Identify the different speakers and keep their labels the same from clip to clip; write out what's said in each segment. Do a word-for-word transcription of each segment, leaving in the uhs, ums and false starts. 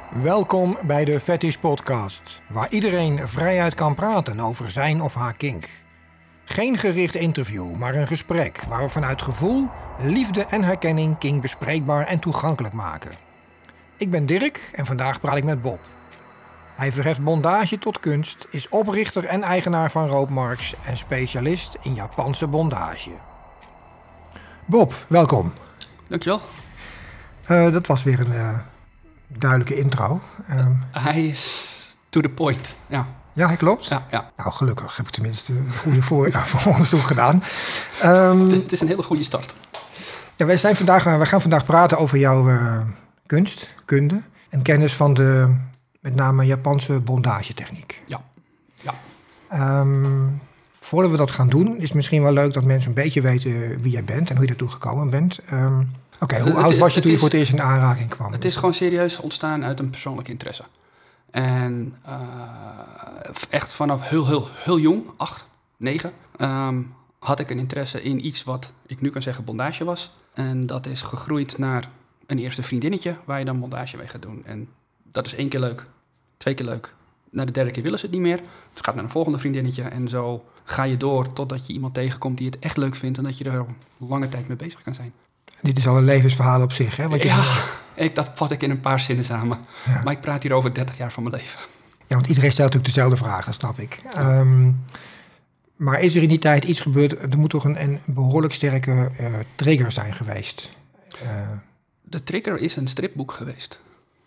Speaker 1: Welkom bij de Fetish Podcast, waar iedereen vrijuit kan praten over zijn of haar kink. Geen gericht interview, maar een gesprek waar we vanuit gevoel, liefde en herkenning kink bespreekbaar en toegankelijk maken. Ik ben Dirk en vandaag praat ik met Bob. Hij verheft bondage tot kunst, is oprichter en eigenaar van Ropemarks en specialist in Japanse bondage. Bob, welkom.
Speaker 2: Dankjewel.
Speaker 1: Uh, dat was weer een uh, duidelijke intro. Uh,
Speaker 2: Hij is to the point, ja.
Speaker 1: Ja, klopt?
Speaker 2: Ja, ja.
Speaker 1: Nou, gelukkig heb ik tenminste een goede voor, voor onderzoek gedaan. Um,
Speaker 2: Het is een hele goede start.
Speaker 1: Ja, wij, zijn vandaag, wij gaan vandaag praten over jouw uh, kunst, kunde en kennis van de met name Japanse bondagetechniek.
Speaker 2: Ja, ja.
Speaker 1: Um, voordat we dat gaan doen, is het misschien wel leuk dat mensen een beetje weten wie jij bent en hoe je daartoe gekomen bent. Um, Oké, okay, hoe het, oud was je toen is, je voor het eerst in aanraking kwam?
Speaker 2: Het is gewoon serieus ontstaan uit een persoonlijke interesse. En uh, echt vanaf heel, heel, heel jong, acht, negen, um, had ik een interesse in iets wat ik nu kan zeggen bondage was. En dat is gegroeid naar een eerste vriendinnetje waar je dan bondage mee gaat doen. En dat is één keer leuk, twee keer leuk. Na de derde keer willen ze het niet meer. Het gaat naar een volgende vriendinnetje. En zo ga je door totdat je iemand tegenkomt die het echt leuk vindt en dat je er lange tijd mee bezig kan zijn.
Speaker 1: Dit is al een levensverhaal op zich, hè? Wat je
Speaker 2: ja,
Speaker 1: hebt...
Speaker 2: ik, dat vat ik in een paar zinnen samen. Ja. Maar ik praat hier over dertig jaar van mijn leven.
Speaker 1: Ja, want iedereen stelt natuurlijk dezelfde vraag, dat snap ik. Um, maar is er in die tijd iets gebeurd? Er moet toch een, een behoorlijk sterke uh, trigger zijn geweest? Uh...
Speaker 2: De trigger is een stripboek geweest.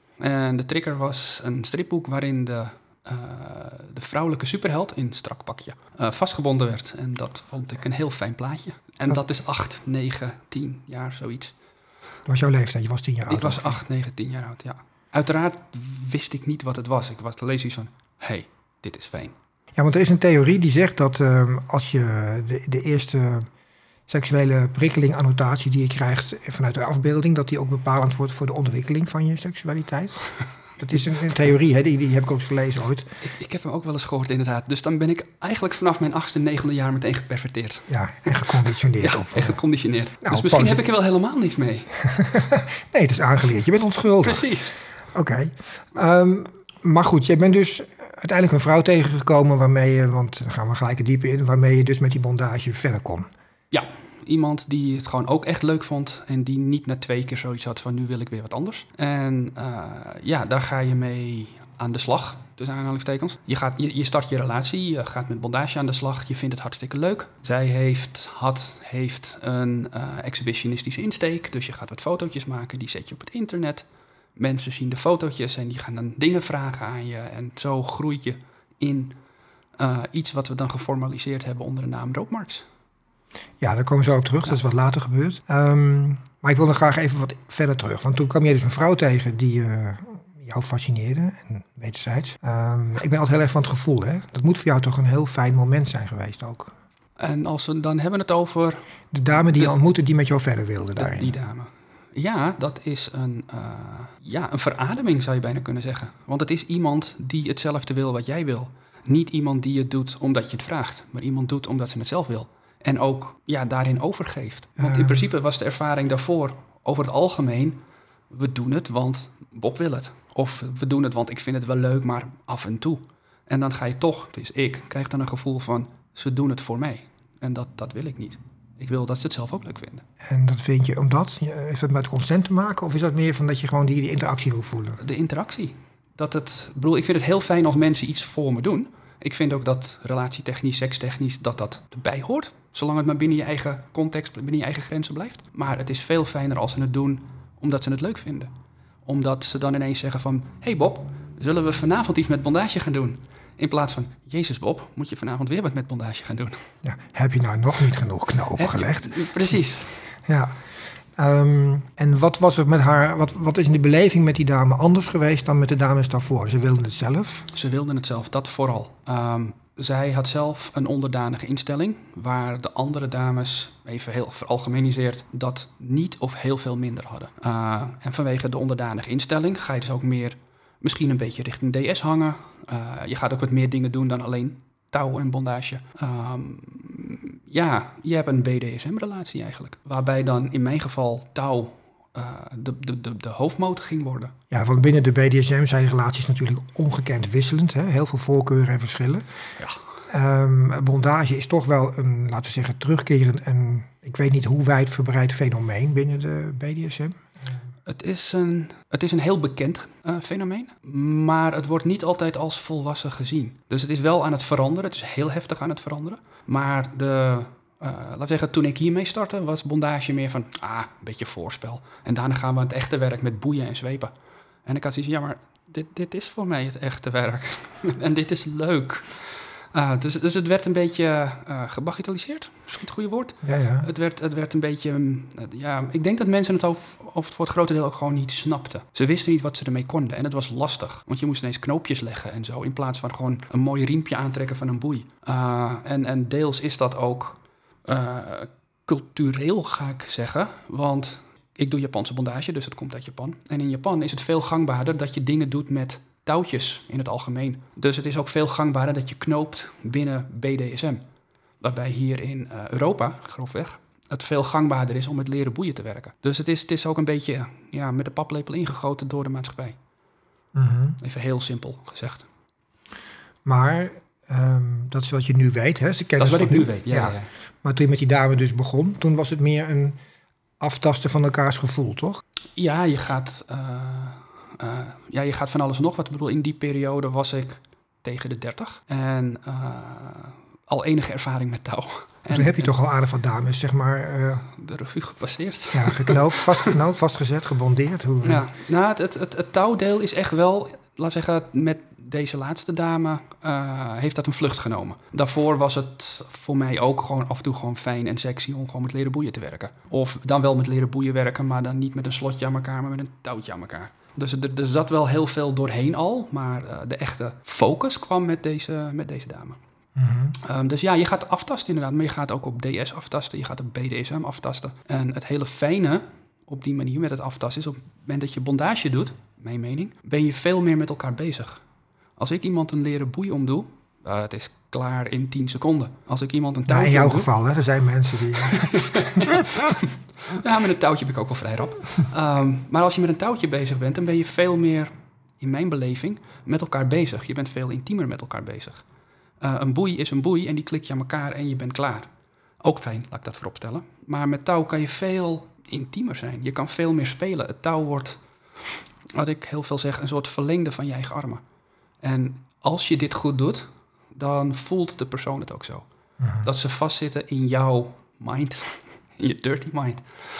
Speaker 2: En de trigger was een stripboek waarin de, uh, de vrouwelijke superheld in strak pakje uh, vastgebonden werd. En dat vond ik een heel fijn plaatje. En oh. dat is acht, negen, tien jaar, zoiets.
Speaker 1: Dat was jouw leeftijd, je was tien jaar oud?
Speaker 2: Ik was acht, negen, tien jaar oud, ja. Uiteraard wist ik niet wat het was. Ik was te lezen iets van, hé, hey, dit is fijn.
Speaker 1: Ja, want er is een theorie die zegt dat uh, als je de, de eerste seksuele prikkeling annotatie die je krijgt vanuit de afbeelding, dat die ook bepalend wordt voor de ontwikkeling van je seksualiteit. Dat is een, een theorie, hè? Die, die heb ik ook eens gelezen ooit.
Speaker 2: Ik, ik heb hem ook wel eens gehoord, inderdaad. Dus dan ben ik eigenlijk vanaf mijn achtste, negende jaar meteen geperverteerd.
Speaker 1: Ja, en geconditioneerd.
Speaker 2: ja,
Speaker 1: op,
Speaker 2: en geconditioneerd.
Speaker 1: Nou,
Speaker 2: dus misschien
Speaker 1: posi-
Speaker 2: heb ik er wel helemaal niks mee.
Speaker 1: Nee, het is aangeleerd. Je bent onschuldig.
Speaker 2: Precies.
Speaker 1: Oké. Okay. Um, maar goed, jij bent dus uiteindelijk een vrouw tegengekomen waarmee je, want dan gaan we gelijk er dieper in, waarmee je dus met die bondage verder kon.
Speaker 2: Ja. Iemand die het gewoon ook echt leuk vond en die niet na twee keer zoiets had van nu wil ik weer wat anders. En uh, ja, daar ga je mee aan de slag, tussen aanhalingstekens. Je, gaat, je, je start je relatie, je gaat met bondage aan de slag, je vindt het hartstikke leuk. Zij heeft, had, heeft een uh, exhibitionistische insteek, dus je gaat wat fotootjes maken, die zet je op het internet. Mensen zien de fotootjes en die gaan dan dingen vragen aan je en zo groei je in uh, iets wat we dan geformaliseerd hebben onder de naam Ropemarks.
Speaker 1: Ja, daar komen we zo op terug. Ja. Dat is wat later gebeurd. Um, maar ik wil nog graag even wat verder terug. Want toen kwam je dus een vrouw tegen die uh, jou fascineerde. En wederzijds. Um, ik ben altijd heel erg van het gevoel. Hè? Dat moet voor jou toch een heel fijn moment zijn geweest ook.
Speaker 2: En als we dan hebben het over...
Speaker 1: De dame die de, je ontmoette die met jou verder wilde daarin.
Speaker 2: Die dame. Ja, dat is een, uh, ja, een verademing zou je bijna kunnen zeggen. Want het is iemand die hetzelfde wil wat jij wil. Niet iemand die het doet omdat je het vraagt. Maar iemand doet omdat ze het zelf wil. En ook ja, daarin overgeeft. Want in principe was de ervaring daarvoor over het algemeen... we doen het, want Bob wil het. Of we doen het, want ik vind het wel leuk, maar af en toe. En dan ga je toch, dus ik, krijg dan een gevoel van... ze doen het voor mij. En dat, dat wil ik niet. Ik wil dat ze het zelf ook leuk vinden.
Speaker 1: En dat vind je omdat? Heeft dat met consent te maken? Of is dat meer van dat je gewoon die, die interactie wil voelen?
Speaker 2: De interactie. Dat het, bedoel, ik vind het heel fijn als mensen iets voor me doen... Ik vind ook dat relatietechnisch, sekstechnisch, dat dat erbij hoort. Zolang het maar binnen je eigen context, binnen je eigen grenzen blijft. Maar het is veel fijner als ze het doen omdat ze het leuk vinden. Omdat ze dan ineens zeggen van... Hé hey Bob, zullen we vanavond iets met bondage gaan doen? In plaats van, Jezus Bob, moet je vanavond weer wat met bondage gaan doen?
Speaker 1: Ja, heb je nou nog niet genoeg knopen gelegd?
Speaker 2: Precies.
Speaker 1: Ja. Um, en wat was er met haar, wat, wat is in de beleving met die dame anders geweest dan met de dames daarvoor? Ze wilden het zelf?
Speaker 2: Ze wilden het zelf, dat vooral. Um, zij had zelf een onderdanige instelling, waar de andere dames, even heel veralgemeniseerd, dat niet of heel veel minder hadden. Uh, en vanwege de onderdanige instelling ga je dus ook meer, misschien een beetje richting D S hangen. Uh, je gaat ook wat meer dingen doen dan alleen touw en bondage. Um, ja, je hebt een B D S M-relatie eigenlijk. Waarbij dan in mijn geval touw uh, de, de, de, de hoofdmoot ging worden.
Speaker 1: Ja, want binnen de B D S M zijn relaties natuurlijk ongekend wisselend. Hè? Heel veel voorkeuren en verschillen.
Speaker 2: Ja.
Speaker 1: Um, bondage is toch wel een, laten we zeggen, terugkerend en ik weet niet hoe wijdverbreid fenomeen binnen de B D S M.
Speaker 2: Het is een, het is een heel bekend uh, fenomeen, maar het wordt niet altijd als volwassen gezien. Dus het is wel aan het veranderen, het is heel heftig aan het veranderen. Maar de, uh, laten we zeggen, toen ik hiermee startte, was bondage meer van, ah, een beetje voorspel. En daarna gaan we aan het echte werk met boeien en zwepen. En ik had zoiets, ja, maar dit, dit is voor mij het echte werk. En dit is leuk. Uh, dus, dus het werd een beetje uh, gebagitaliseerd, misschien het goede woord.
Speaker 1: Ja, ja.
Speaker 2: Het werd, het werd een beetje, uh, ja, ik denk dat mensen het ook, of voor het grote deel ook gewoon niet snapten. Ze wisten niet wat ze ermee konden en het was lastig. Want je moest ineens knoopjes leggen en zo, in plaats van gewoon een mooi riempje aantrekken van een boei. Uh, en, en deels is dat ook uh, cultureel, ga ik zeggen, want ik doe Japanse bondage, dus het komt uit Japan. En in Japan is het veel gangbaarder dat je dingen doet met touwtjes in het algemeen. Dus het is ook veel gangbaarder dat je knoopt binnen B D S M. Waarbij hier in uh, Europa, grofweg, het veel gangbaarder is om met leren boeien te werken. Dus het is, het is ook een beetje ja, met de paplepel ingegoten door de maatschappij.
Speaker 1: Mm-hmm.
Speaker 2: Even heel simpel gezegd.
Speaker 1: Maar um, dat is wat je nu weet, hè? Ze
Speaker 2: dat is wat ik nu, nu weet, ja, ja. ja.
Speaker 1: Maar toen je met die dame dus begon, toen was het meer een aftasten van elkaars gevoel, toch?
Speaker 2: Ja, je gaat... Uh, Uh, ja, je gaat van alles nog wat. Ik bedoel, in die periode was ik tegen de dertig. En uh, al enige ervaring met touw.
Speaker 1: En toen heb je en, toch al aardig wat dames, zeg maar... Uh,
Speaker 2: de revue gepasseerd.
Speaker 1: Ja, geknoopt, vastgeknoopt, vastgezet, gebondeerd. Hoe,
Speaker 2: ja, nou, het, het, het, het touwdeel is echt wel... Laat ik zeggen, met deze laatste dame uh, heeft dat een vlucht genomen. Daarvoor was het voor mij ook gewoon af en toe gewoon fijn en sexy om gewoon met leren boeien te werken. Of dan wel met leren boeien werken, maar dan niet met een slotje aan elkaar, maar met een touwtje aan elkaar. Dus er, er zat wel heel veel doorheen al, maar uh, de echte focus kwam met deze, met deze dame.
Speaker 1: Mm-hmm.
Speaker 2: Um, dus ja, je gaat aftasten inderdaad, maar je gaat ook op D S aftasten, je gaat op B D S M aftasten. En het hele fijne op die manier met het aftasten is op het moment dat je bondage doet, mijn mening, ben je veel meer met elkaar bezig. Als ik iemand een leren boei omdoe, uh, het is klaar in tien seconden. Als ik iemand een touwtje
Speaker 1: nou, in jouw
Speaker 2: omdoe,
Speaker 1: geval, hè? Er zijn mensen die...
Speaker 2: Ja, met een touwtje ben ik ook wel vrij rap. Um, maar als je met een touwtje bezig bent, dan ben je veel meer, in mijn beleving, met elkaar bezig. Je bent veel intiemer met elkaar bezig. Uh, een boei is een boei en die klik je aan elkaar en je bent klaar. Ook fijn, laat ik dat voorop stellen. Maar met touw kan je veel intiemer zijn. Je kan veel meer spelen. Het touw wordt, wat ik heel veel zeg, een soort verlengde van je eigen armen. En als je dit goed doet, dan voelt de persoon het ook zo. Uh-huh. Dat ze vastzitten in jouw mind, in je dirty mind.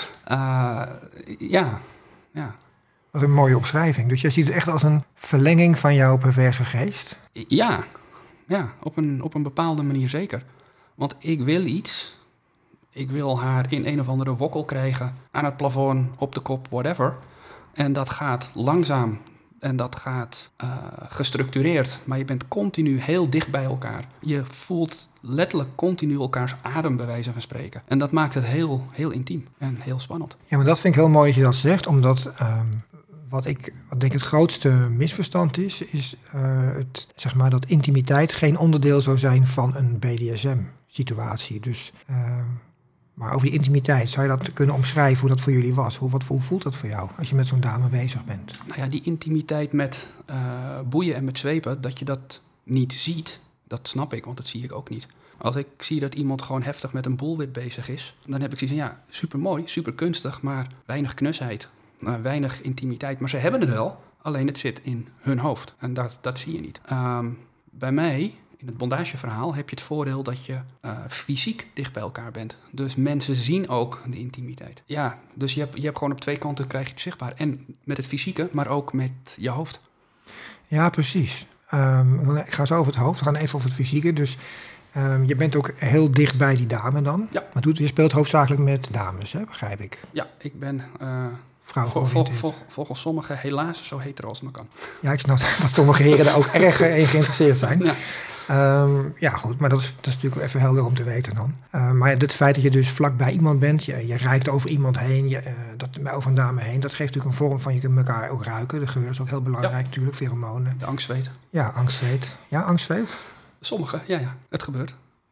Speaker 2: Uh, ja, ja.
Speaker 1: Wat een mooie omschrijving. Dus jij ziet het echt als een verlenging van jouw perverse geest?
Speaker 2: Ja, ja op, een, op een bepaalde manier zeker. Want ik wil iets. Ik wil haar in een of andere wokkel krijgen, aan het plafond, op de kop, whatever. En dat gaat langzaam en dat gaat uh, gestructureerd. Maar je bent continu heel dicht bij elkaar. Je voelt letterlijk continu elkaars adem, bij wijze van spreken. En dat maakt het heel, heel intiem en heel spannend.
Speaker 1: Ja, maar dat vind ik heel mooi dat je dat zegt, omdat um, wat ik wat denk het grootste misverstand is, is uh, het, zeg maar dat intimiteit geen onderdeel zou zijn van een B D S M-situatie. Dus, uh, maar over die intimiteit, zou je dat kunnen omschrijven hoe dat voor jullie was? Hoe, wat, hoe voelt dat voor jou als je met zo'n dame bezig bent?
Speaker 2: Nou ja, die intimiteit met uh, boeien en met zwepen, dat je dat niet ziet, dat snap ik, want dat zie ik ook niet. Als ik zie dat iemand gewoon heftig met een bullwhip bezig is, dan heb ik zoiets van, ja, super mooi, super kunstig, maar weinig knusheid, uh, weinig intimiteit. Maar ze hebben het wel, alleen het zit in hun hoofd. En dat, dat zie je niet. Um, bij mij, in het bondageverhaal, heb je het voordeel dat je uh, fysiek dicht bij elkaar bent. Dus mensen zien ook de intimiteit. Ja, dus je hebt, je hebt gewoon op twee kanten krijg je het zichtbaar. En met het fysieke, maar ook met je hoofd.
Speaker 1: Ja, precies. Um, ik ga zo over het hoofd, we gaan even over het fysieke. Dus um, je bent ook heel dicht bij die dame dan.
Speaker 2: Ja.
Speaker 1: Maar doet, je speelt hoofdzakelijk met dames, hè, begrijp ik.
Speaker 2: Ja, ik ben uh,
Speaker 1: vol,
Speaker 2: vol, vol, volgens sommigen helaas zo hetero als het maar kan.
Speaker 1: Ja, ik snap dat sommige heren daar ook erg in geïnteresseerd zijn.
Speaker 2: Ja.
Speaker 1: Um, ja, goed, maar dat is, dat is natuurlijk even helder om te weten dan. Uh, maar het feit dat je dus vlakbij iemand bent, je, je reikt over iemand heen, je, uh, dat, over een dame heen, dat geeft natuurlijk een vorm van je kunt elkaar ook ruiken. De geur is ook heel belangrijk, ja. Natuurlijk, pheromonen.
Speaker 2: De angstzweet.
Speaker 1: Ja, angstzweet. Ja, angstzweet.
Speaker 2: Sommige, ja, ja, het gebeurt.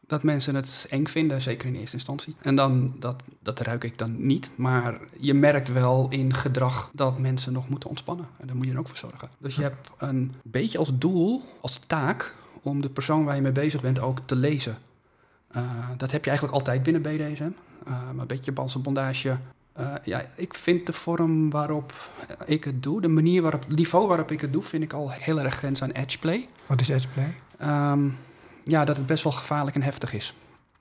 Speaker 2: dat mensen het eng vinden, zeker in eerste instantie. En dan, dat, dat ruik ik dan niet. Maar je merkt wel in gedrag dat mensen nog moeten ontspannen. En daar moet je dan ook voor zorgen. Dus je hebt een beetje als doel, als taak, om de persoon waar je mee bezig bent ook te lezen. Uh, dat heb je eigenlijk altijd binnen B D S M. Uh, maar een beetje balsembondage. Uh, ja, ik vind de vorm waarop ik het doe, de manier waarop, het niveau waarop ik het doe, vind ik al heel erg grens aan edgeplay.
Speaker 1: Wat is edgeplay?
Speaker 2: Um, ja, dat het best wel gevaarlijk en heftig is.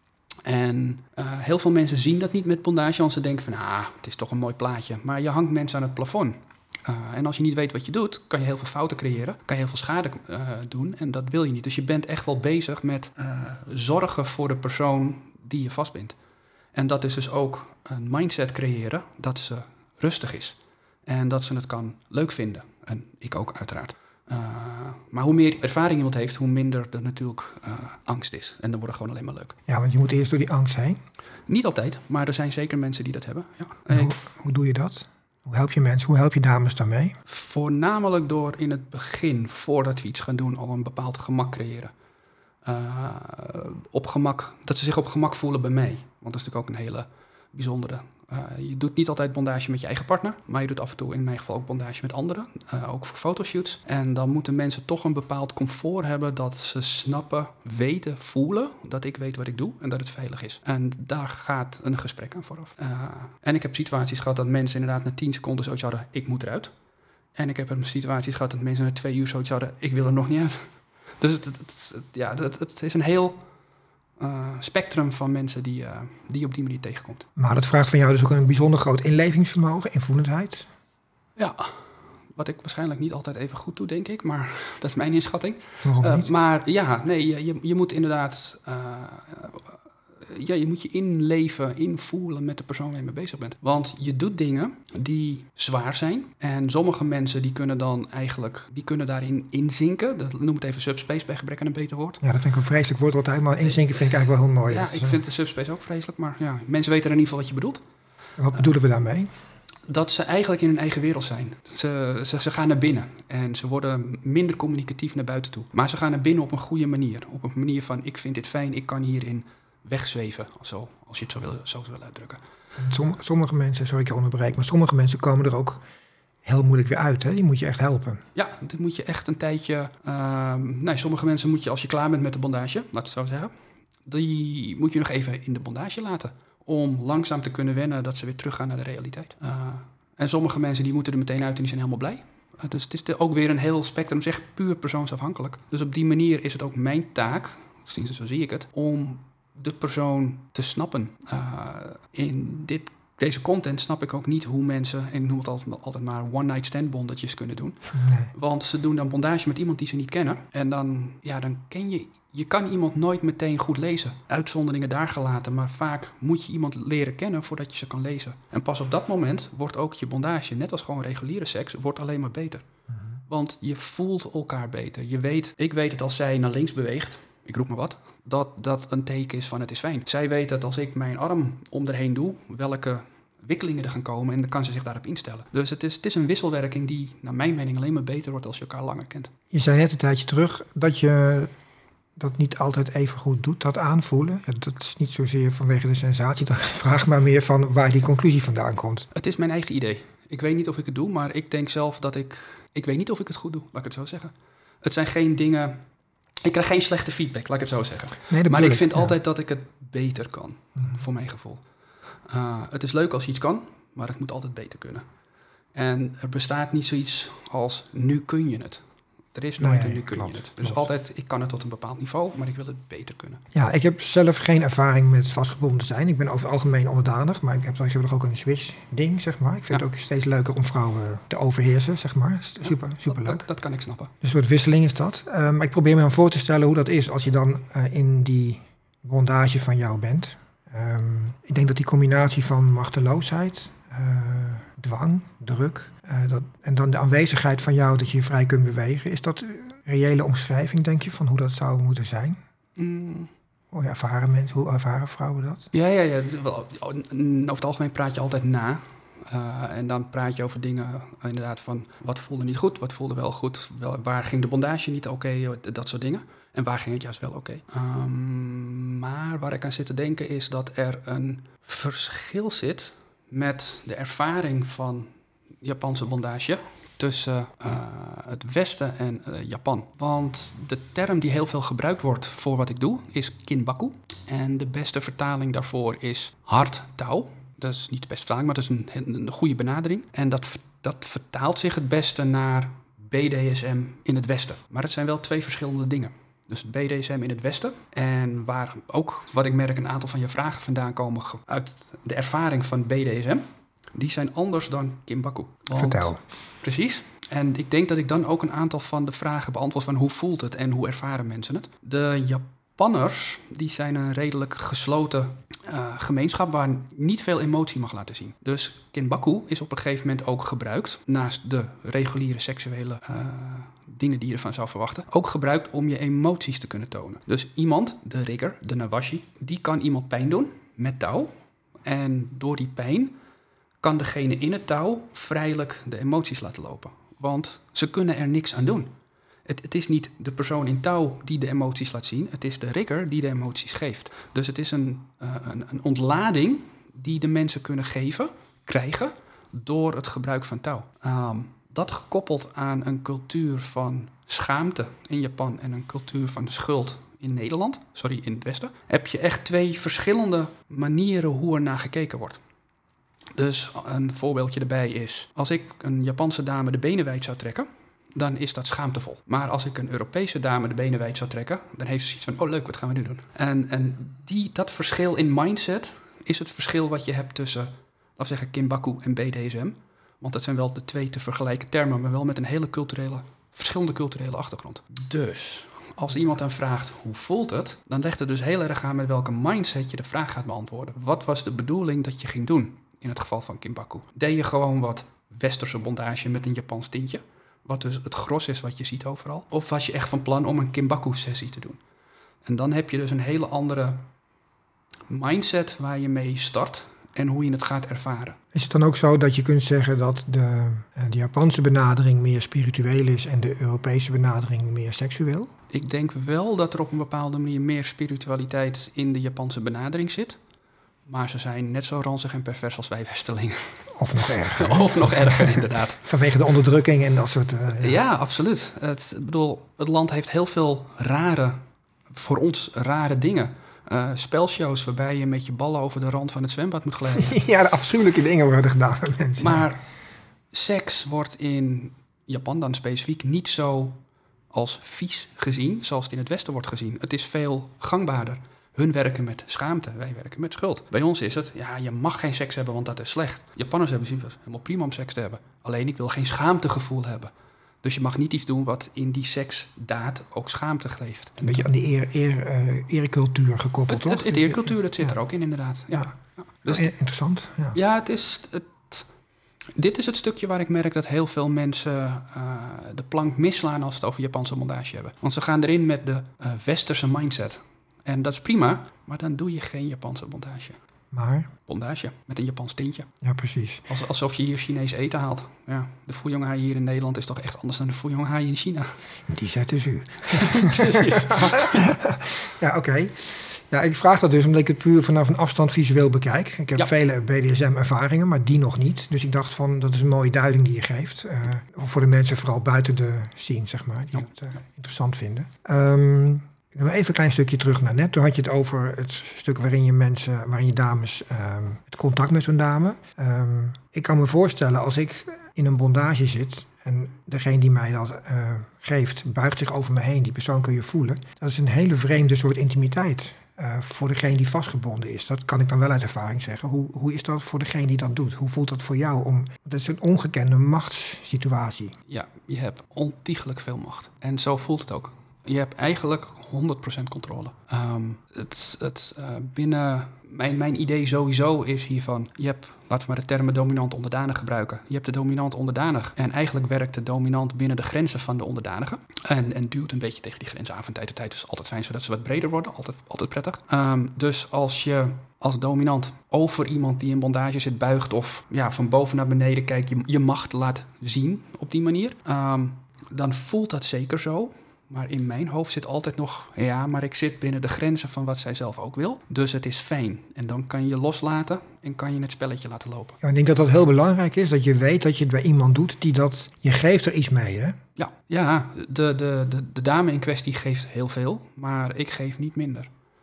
Speaker 2: En uh, heel veel mensen zien dat niet met bondage, want ze denken van, ah, het is toch een mooi plaatje. Maar je hangt mensen aan het plafond. Uh, en als je niet weet wat je doet, kan je heel veel fouten creëren. Kan je heel veel schade uh, doen en dat wil je niet. Dus je bent echt wel bezig met uh, zorgen voor de persoon die je vastbindt. En dat is dus ook een mindset creëren dat ze rustig is. En dat ze het kan leuk vinden. En ik ook uiteraard. Uh, maar hoe meer ervaring iemand heeft, hoe minder er natuurlijk uh, angst is. En dan wordt het gewoon alleen maar leuk.
Speaker 1: Ja, want je moet eerst door die angst heen.
Speaker 2: Niet altijd, maar er zijn zeker mensen die dat hebben. Ja.
Speaker 1: Hoe, hoe doe je dat? Hoe help je mensen? Hoe help je dames daarmee?
Speaker 2: Voornamelijk door in het begin, voordat we iets gaan doen, al een bepaald gemak creëren. Uh, op gemak, dat ze zich op gemak voelen bij mij. Want dat is natuurlijk ook een hele bijzondere. Uh, je doet niet altijd bondage met je eigen partner, maar je doet af en toe in mijn geval ook bondage met anderen. Uh, ook voor fotoshoots. En dan moeten mensen toch een bepaald comfort hebben dat ze snappen, weten, voelen dat ik weet wat ik doe en dat het veilig is. En daar gaat een gesprek aan vooraf. Uh, en ik heb situaties gehad dat mensen inderdaad na tien seconden zoiets hadden, ik moet eruit. En ik heb situaties gehad dat mensen na twee uur zoiets hadden, ik wil er nog niet uit. Dus het, het, het, ja, het, het is een heel uh, spectrum van mensen die, uh, die je op die manier tegenkomt.
Speaker 1: Maar dat vraagt van jou dus ook een bijzonder groot inlevingsvermogen, invoelendheid.
Speaker 2: Ja, wat ik waarschijnlijk niet altijd even goed doe, denk ik. Maar dat is mijn inschatting.
Speaker 1: Waarom
Speaker 2: uh,
Speaker 1: niet?
Speaker 2: Maar ja, nee, je, je moet inderdaad... Uh, ja, je moet je inleven, invoelen met de persoon waar je mee bezig bent. Want je doet dingen die zwaar zijn. En sommige mensen die kunnen dan eigenlijk, die kunnen daarin inzinken. Dat noem het even subspace bij gebrek aan een beter woord.
Speaker 1: Ja, dat vind ik een vreselijk woord altijd, maar inzinken vind ik eigenlijk wel heel mooi.
Speaker 2: Ja, ik vind de subspace ook vreselijk, maar ja, mensen weten in ieder geval wat je bedoelt.
Speaker 1: Wat bedoelen we daarmee?
Speaker 2: Dat ze eigenlijk in hun eigen wereld zijn. Ze, ze, ze gaan naar binnen en ze worden minder communicatief naar buiten toe. Maar ze gaan naar binnen op een goede manier. Op een manier van, ik vind dit fijn, ik kan hierin wegzweven, zo, als je het zo wil, zo wil uitdrukken.
Speaker 1: Som, sommige mensen, sorry ik je onderbreek, maar sommige mensen komen er ook heel moeilijk weer uit. Hè? Die moet je echt helpen.
Speaker 2: Ja, dit moet je echt een tijdje... Uh, nee, sommige mensen moet je, als je klaar bent met de bondage, laat het zo zeggen, die moet je nog even in de bondage laten. Om langzaam te kunnen wennen dat ze weer teruggaan naar de realiteit. Uh, en sommige mensen die moeten er meteen uit en die zijn helemaal blij. Uh, dus het is de, ook weer een heel spectrum, het is echt puur persoonsafhankelijk. Dus op die manier is het ook mijn taak, zo zie ik het, om de persoon te snappen. Uh, in dit, deze content snap ik ook niet hoe mensen, en ik noem het altijd, altijd maar one-night stand bondetjes kunnen doen.
Speaker 1: Nee.
Speaker 2: Want ze doen dan bondage met iemand die ze niet kennen. En dan, ja, dan ken je, je kan iemand nooit meteen goed lezen. Uitzonderingen daar gelaten, maar vaak moet je iemand leren kennen voordat je ze kan lezen. En pas op dat moment wordt ook je bondage, net als gewoon reguliere seks, wordt alleen maar beter. Mm-hmm. Want je voelt elkaar beter. Je weet, ik weet het als zij naar links beweegt, ik roep maar wat, dat dat een teken is van het is fijn. Zij weet dat als ik mijn arm om erheen doe, welke wikkelingen er gaan komen en dan kan ze zich daarop instellen. Dus het is, het is een wisselwerking die naar mijn mening alleen maar beter wordt als je elkaar langer kent.
Speaker 1: Je zei net een tijdje terug dat je dat niet altijd even goed doet, dat aanvoelen. Ja, dat is niet zozeer vanwege de sensatie, dat ik vraag, maar meer van waar die conclusie vandaan komt.
Speaker 2: Het is mijn eigen idee. Ik weet niet of ik het doe, maar ik denk zelf dat ik... Ik weet niet of ik het goed doe, laat ik het zo zeggen. Het zijn geen dingen... Ik krijg geen slechte feedback, laat ik het zo zeggen.
Speaker 1: Nee,
Speaker 2: maar ik vind
Speaker 1: ja.
Speaker 2: altijd dat ik het beter kan, mm. voor mijn gevoel. Uh, het is leuk als je iets kan, maar het moet altijd beter kunnen. En er bestaat niet zoiets als nu kun je het. Er is nooit
Speaker 1: nee,
Speaker 2: een nu kun
Speaker 1: klopt,
Speaker 2: je het. Dus
Speaker 1: klopt.
Speaker 2: altijd, ik kan het tot een bepaald niveau, maar ik wil het beter kunnen.
Speaker 1: Ja, ik heb zelf geen ervaring met vastgebonden zijn. Ik ben over het algemeen onderdanig, maar ik heb, ik heb toch ook een switch ding, zeg maar. Ik vind
Speaker 2: ja.
Speaker 1: het ook steeds leuker om vrouwen te overheersen, zeg maar. Super,
Speaker 2: ja,
Speaker 1: super leuk.
Speaker 2: Dat, dat kan ik snappen.
Speaker 1: Dus een soort wisseling is dat. Uh, maar ik probeer me dan voor te stellen hoe dat is als je dan uh, in die bondage van jou bent. Um, ik denk dat die combinatie van machteloosheid, uh, dwang, druk, uh, dat, en dan de aanwezigheid van jou dat je je vrij kunt bewegen, is dat een reële omschrijving, denk je, van hoe dat zou moeten zijn?
Speaker 2: Mm.
Speaker 1: Hoe ervaren mensen, hoe ervaren vrouwen dat?
Speaker 2: Ja, ja, ja. Over het algemeen praat je altijd na. Uh, en dan praat je over dingen, uh, inderdaad, van wat voelde niet goed, wat voelde wel goed, wel, waar ging de bondage niet oké, okay, dat soort dingen. En waar ging het juist wel oké? Okay? Um, maar waar ik aan zit te denken is dat er een verschil zit met de ervaring van Japanse bondage tussen uh, het Westen en uh, Japan. Want de term die heel veel gebruikt wordt voor wat ik doe is kinbaku. En de beste vertaling daarvoor is hard touw. Dat is niet de beste vertaling, maar dat is een, een goede benadering. En dat, dat vertaalt zich het beste naar B D S M in het Westen. Maar het zijn wel twee verschillende dingen. Dus het B D S M in het Westen. En waar ook, wat ik merk, een aantal van je vragen vandaan komen uit de ervaring van B D S M. Die zijn anders dan kinbaku. Want,
Speaker 1: Vertel.
Speaker 2: Precies. En ik denk dat ik dan ook een aantal van de vragen beantwoord van hoe voelt het en hoe ervaren mensen het. De Japanners, die zijn een redelijk gesloten uh, gemeenschap waar niet veel emotie mag laten zien. Dus kinbaku is op een gegeven moment ook gebruikt, naast de reguliere seksuele uh, dingen die je ervan zou verwachten, ook gebruikt om je emoties te kunnen tonen. Dus iemand, de rigger, de nawashi, die kan iemand pijn doen met touw. En door die pijn kan degene in het touw vrijelijk de emoties laten lopen. Want ze kunnen er niks aan doen. Het, het is niet de persoon in touw die de emoties laat zien. Het is de rigger die de emoties geeft. Dus het is een, uh, een, een ontlading die de mensen kunnen geven, krijgen, door het gebruik van touw. Um, dat gekoppeld aan een cultuur van schaamte in Japan en een cultuur van de schuld in Nederland, sorry, in het Westen, heb je echt twee verschillende manieren hoe er naar gekeken wordt. Dus een voorbeeldje erbij is, als ik een Japanse dame de benen wijd zou trekken, dan is dat schaamtevol. Maar als ik een Europese dame de benen wijd zou trekken, dan heeft ze zoiets van, oh leuk, wat gaan we nu doen? En, en die, dat verschil in mindset is het verschil wat je hebt tussen, laten we zeggen, kinbaku en B D S M. Want dat zijn wel de twee te vergelijken termen, maar wel met een hele culturele, verschillende culturele achtergrond. Dus als iemand dan vraagt, hoe voelt het? Dan legt het dus heel erg aan met welke mindset je de vraag gaat beantwoorden. Wat was de bedoeling dat je ging doen? In het geval van kinbaku. Deed je gewoon wat westerse bondage met een Japans tintje? Wat dus het gros is wat je ziet overal. Of was je echt van plan om een kinbaku-sessie te doen? En dan heb je dus een hele andere mindset waar je mee start en hoe je het gaat ervaren.
Speaker 1: Is het dan ook zo dat je kunt zeggen dat de, de Japanse benadering meer spiritueel is en de Europese benadering meer seksueel?
Speaker 2: Ik denk wel dat er op een bepaalde manier meer spiritualiteit in de Japanse benadering zit. Maar ze zijn net zo ranzig en pervers als wij Westerlingen.
Speaker 1: Of nog erger.
Speaker 2: of nog erger, inderdaad.
Speaker 1: Vanwege de onderdrukking en dat soort... Uh, ja.
Speaker 2: ja, absoluut. Het, ik bedoel, het land heeft heel veel rare, voor ons rare dingen. Uh, spelshows waarbij je met je ballen over de rand van het zwembad moet glijden.
Speaker 1: ja, de afschuwelijke dingen worden gedaan met mensen.
Speaker 2: Maar
Speaker 1: ja.
Speaker 2: seks wordt in Japan dan specifiek niet zo als vies gezien zoals het in het Westen wordt gezien. Het is veel gangbaarder. Hun werken met schaamte, wij werken met schuld. Bij ons is het, ja, je mag geen seks hebben, want dat is slecht. Japanners hebben zoiets helemaal prima om seks te hebben. Alleen ik wil geen schaamtegevoel hebben. Dus je mag niet iets doen wat in die seksdaad ook schaamte geeft.
Speaker 1: Een beetje aan die eer, eer, uh, erecultuur gekoppeld,
Speaker 2: het,
Speaker 1: toch?
Speaker 2: Het, het eercultuur, dat zit ja. er ook in, inderdaad. Ja.
Speaker 1: Ja.
Speaker 2: Ja. Dus
Speaker 1: ja, interessant. Ja,
Speaker 2: ja het is... Het, dit is het stukje waar ik merk dat heel veel mensen uh, de plank misslaan als we het over Japanse bondage hebben. Want ze gaan erin met de uh, westerse mindset. En dat is prima, maar dan doe je geen Japanse bondage.
Speaker 1: Maar?
Speaker 2: Bondage, met een Japans tintje.
Speaker 1: Ja, precies.
Speaker 2: Als, alsof je hier Chinees eten haalt. Ja, de fooyonghaai hier in Nederland is toch echt anders dan de fooyonghaai in China.
Speaker 1: Die zetten ze u.
Speaker 2: Precies.
Speaker 1: ja, oké. Okay. Ja, ik vraag dat dus omdat ik het puur vanaf een afstand visueel bekijk. Ik heb ja. vele B D S M-ervaringen, maar die nog niet. Dus ik dacht van, dat is een mooie duiding die je geeft. Uh, voor de mensen vooral buiten de scene, zeg maar, die ja. dat uh, interessant vinden. Um, Ik wil even een klein stukje terug naar net. Toen had je het over het stuk waarin je mensen, waarin je dames, um, het contact met zo'n dame. Um, ik kan me voorstellen, als ik in een bondage zit en degene die mij dat uh, geeft, buigt zich over me heen, die persoon kun je voelen. Dat is een hele vreemde soort intimiteit uh, voor degene die vastgebonden is. Dat kan ik dan wel uit ervaring zeggen. Hoe, hoe is dat voor degene die dat doet? Hoe voelt dat voor jou? Om, dat is een ongekende machtssituatie.
Speaker 2: Ja, je hebt ontiegelijk veel macht. En zo voelt het ook. Je hebt eigenlijk honderd procent controle. Um, het, het, uh, binnen mijn, mijn idee sowieso is hiervan, je hebt, laten we maar de termen dominant onderdanig gebruiken. Je hebt de dominant onderdanig en eigenlijk werkt de dominant binnen de grenzen van de onderdanige. En, en duwt een beetje tegen die grenzen aan van tijd tot tijd. Dat is altijd fijn, zodat ze wat breder worden. Altijd, altijd prettig. Um, dus als je als dominant over iemand die in bondage zit buigt of ja, van boven naar beneden kijkt, je, je macht laat zien op die manier, um, dan voelt dat zeker zo. Maar in mijn hoofd zit altijd nog... ja, maar ik zit binnen de grenzen van wat zij zelf ook wil. Dus het is fijn. En dan kan je loslaten en kan je het spelletje laten lopen.
Speaker 1: Ja, ik denk dat dat heel belangrijk is. Dat je weet dat je het bij iemand doet die dat... Je geeft er iets mee, hè?
Speaker 2: Ja, ja de, de, de, de dame in kwestie geeft heel veel. Maar ik geef niet minder.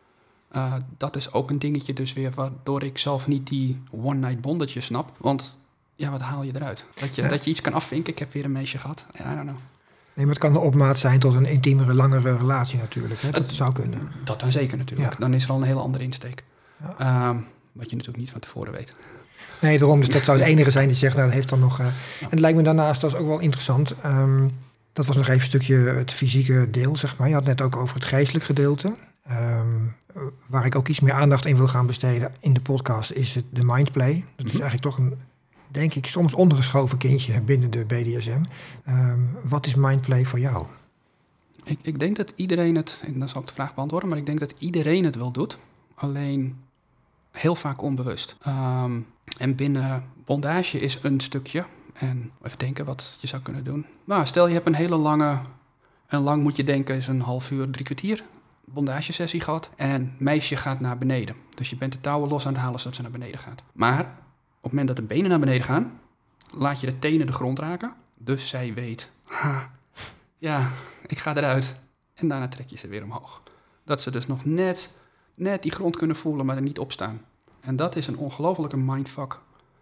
Speaker 2: Uh, dat is ook een dingetje dus weer... waardoor ik zelf niet die one-night bondetje snap. Want ja, wat haal je eruit? Dat je, ja. dat je iets kan afvinken. Ik heb weer een meisje gehad. I don't know.
Speaker 1: Nee, maar het kan de opmaat zijn tot een intiemere, langere relatie natuurlijk. Hè? Dat het, zou kunnen.
Speaker 2: Dat dan zeker natuurlijk. Ja. Dan is er al een hele andere insteek. Ja. Um, wat je natuurlijk niet van tevoren weet.
Speaker 1: Nee, daarom. Dus dat zou de enige zijn die zegt, nou, dat heeft dan nog... Uh, ja. En het lijkt me daarnaast, dat is ook wel interessant. Um, dat was nog even een stukje het fysieke deel, zeg maar. Je had net ook over het geestelijk gedeelte. Um, waar ik ook iets meer aandacht in wil gaan besteden in de podcast, is het de mindplay. Dat mm-hmm. is eigenlijk toch een... denk ik, soms ondergeschoven kindje binnen de B D S M. Um, wat is mindplay voor jou?
Speaker 2: Ik, ik denk dat iedereen het, en dan zal ik de vraag beantwoorden, maar ik denk dat iedereen het wel doet. Alleen heel vaak onbewust. Um, en binnen bondage is een stukje, en even denken wat je zou kunnen doen. Nou, stel je hebt een hele lange, en lang moet je denken is een half uur, drie kwartier, bondagesessie gehad. En meisje gaat naar beneden. Dus je bent de touwen los aan het halen zodat ze naar beneden gaat. Maar op het moment dat de benen naar beneden gaan, laat je de tenen de grond raken. Dus zij weet, ha, ja, ik ga eruit. En daarna trek je ze weer omhoog. Dat ze dus nog net, net die grond kunnen voelen, maar er niet op staan. En dat is een ongelofelijke mindfuck.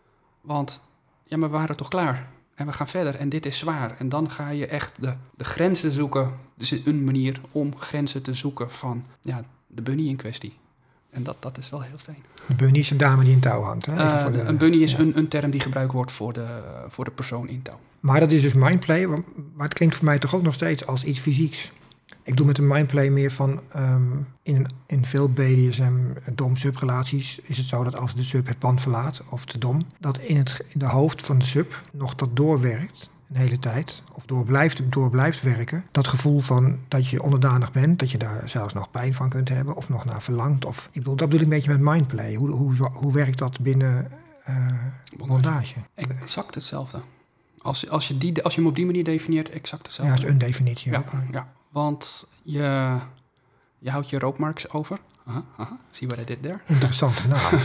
Speaker 2: Want, ja, maar we waren toch klaar. En we gaan verder en dit is zwaar. En dan ga je echt de, de grenzen zoeken. Dus een manier om grenzen te zoeken van ja, de bunny in kwestie. En dat, dat is wel heel fijn.
Speaker 1: De bunny is een dame die in touw hangt. Hè?
Speaker 2: Uh,
Speaker 1: voor de,
Speaker 2: een bunny is ja. een, een term die gebruikt wordt voor de, voor de persoon in touw.
Speaker 1: Maar dat is dus mindplay. Maar het klinkt voor mij toch ook nog steeds als iets fysieks. Ik doe met een mindplay meer van... Um, in, in veel B D S M dom-sub-relaties is het zo dat als de sub het pand verlaat, of de dom, dat in, het, in de hoofd van de sub nog dat doorwerkt. Een hele tijd, of door blijft, door blijft werken. Dat gevoel van dat je onderdanig bent, dat je daar zelfs nog pijn van kunt hebben, of nog naar verlangt. Of, ik bedoel, dat bedoel ik een beetje met mindplay. Hoe, hoe, hoe werkt dat binnen uh, bondage?
Speaker 2: Exact hetzelfde. Als, als, je die, als je hem op die manier definieert, exact hetzelfde.
Speaker 1: Ja, dat is een definitie
Speaker 2: ja,
Speaker 1: ook.
Speaker 2: Ja, want je, je houdt je roopmarks over. Aha, aha. See what I did there?
Speaker 1: Interessant, nou...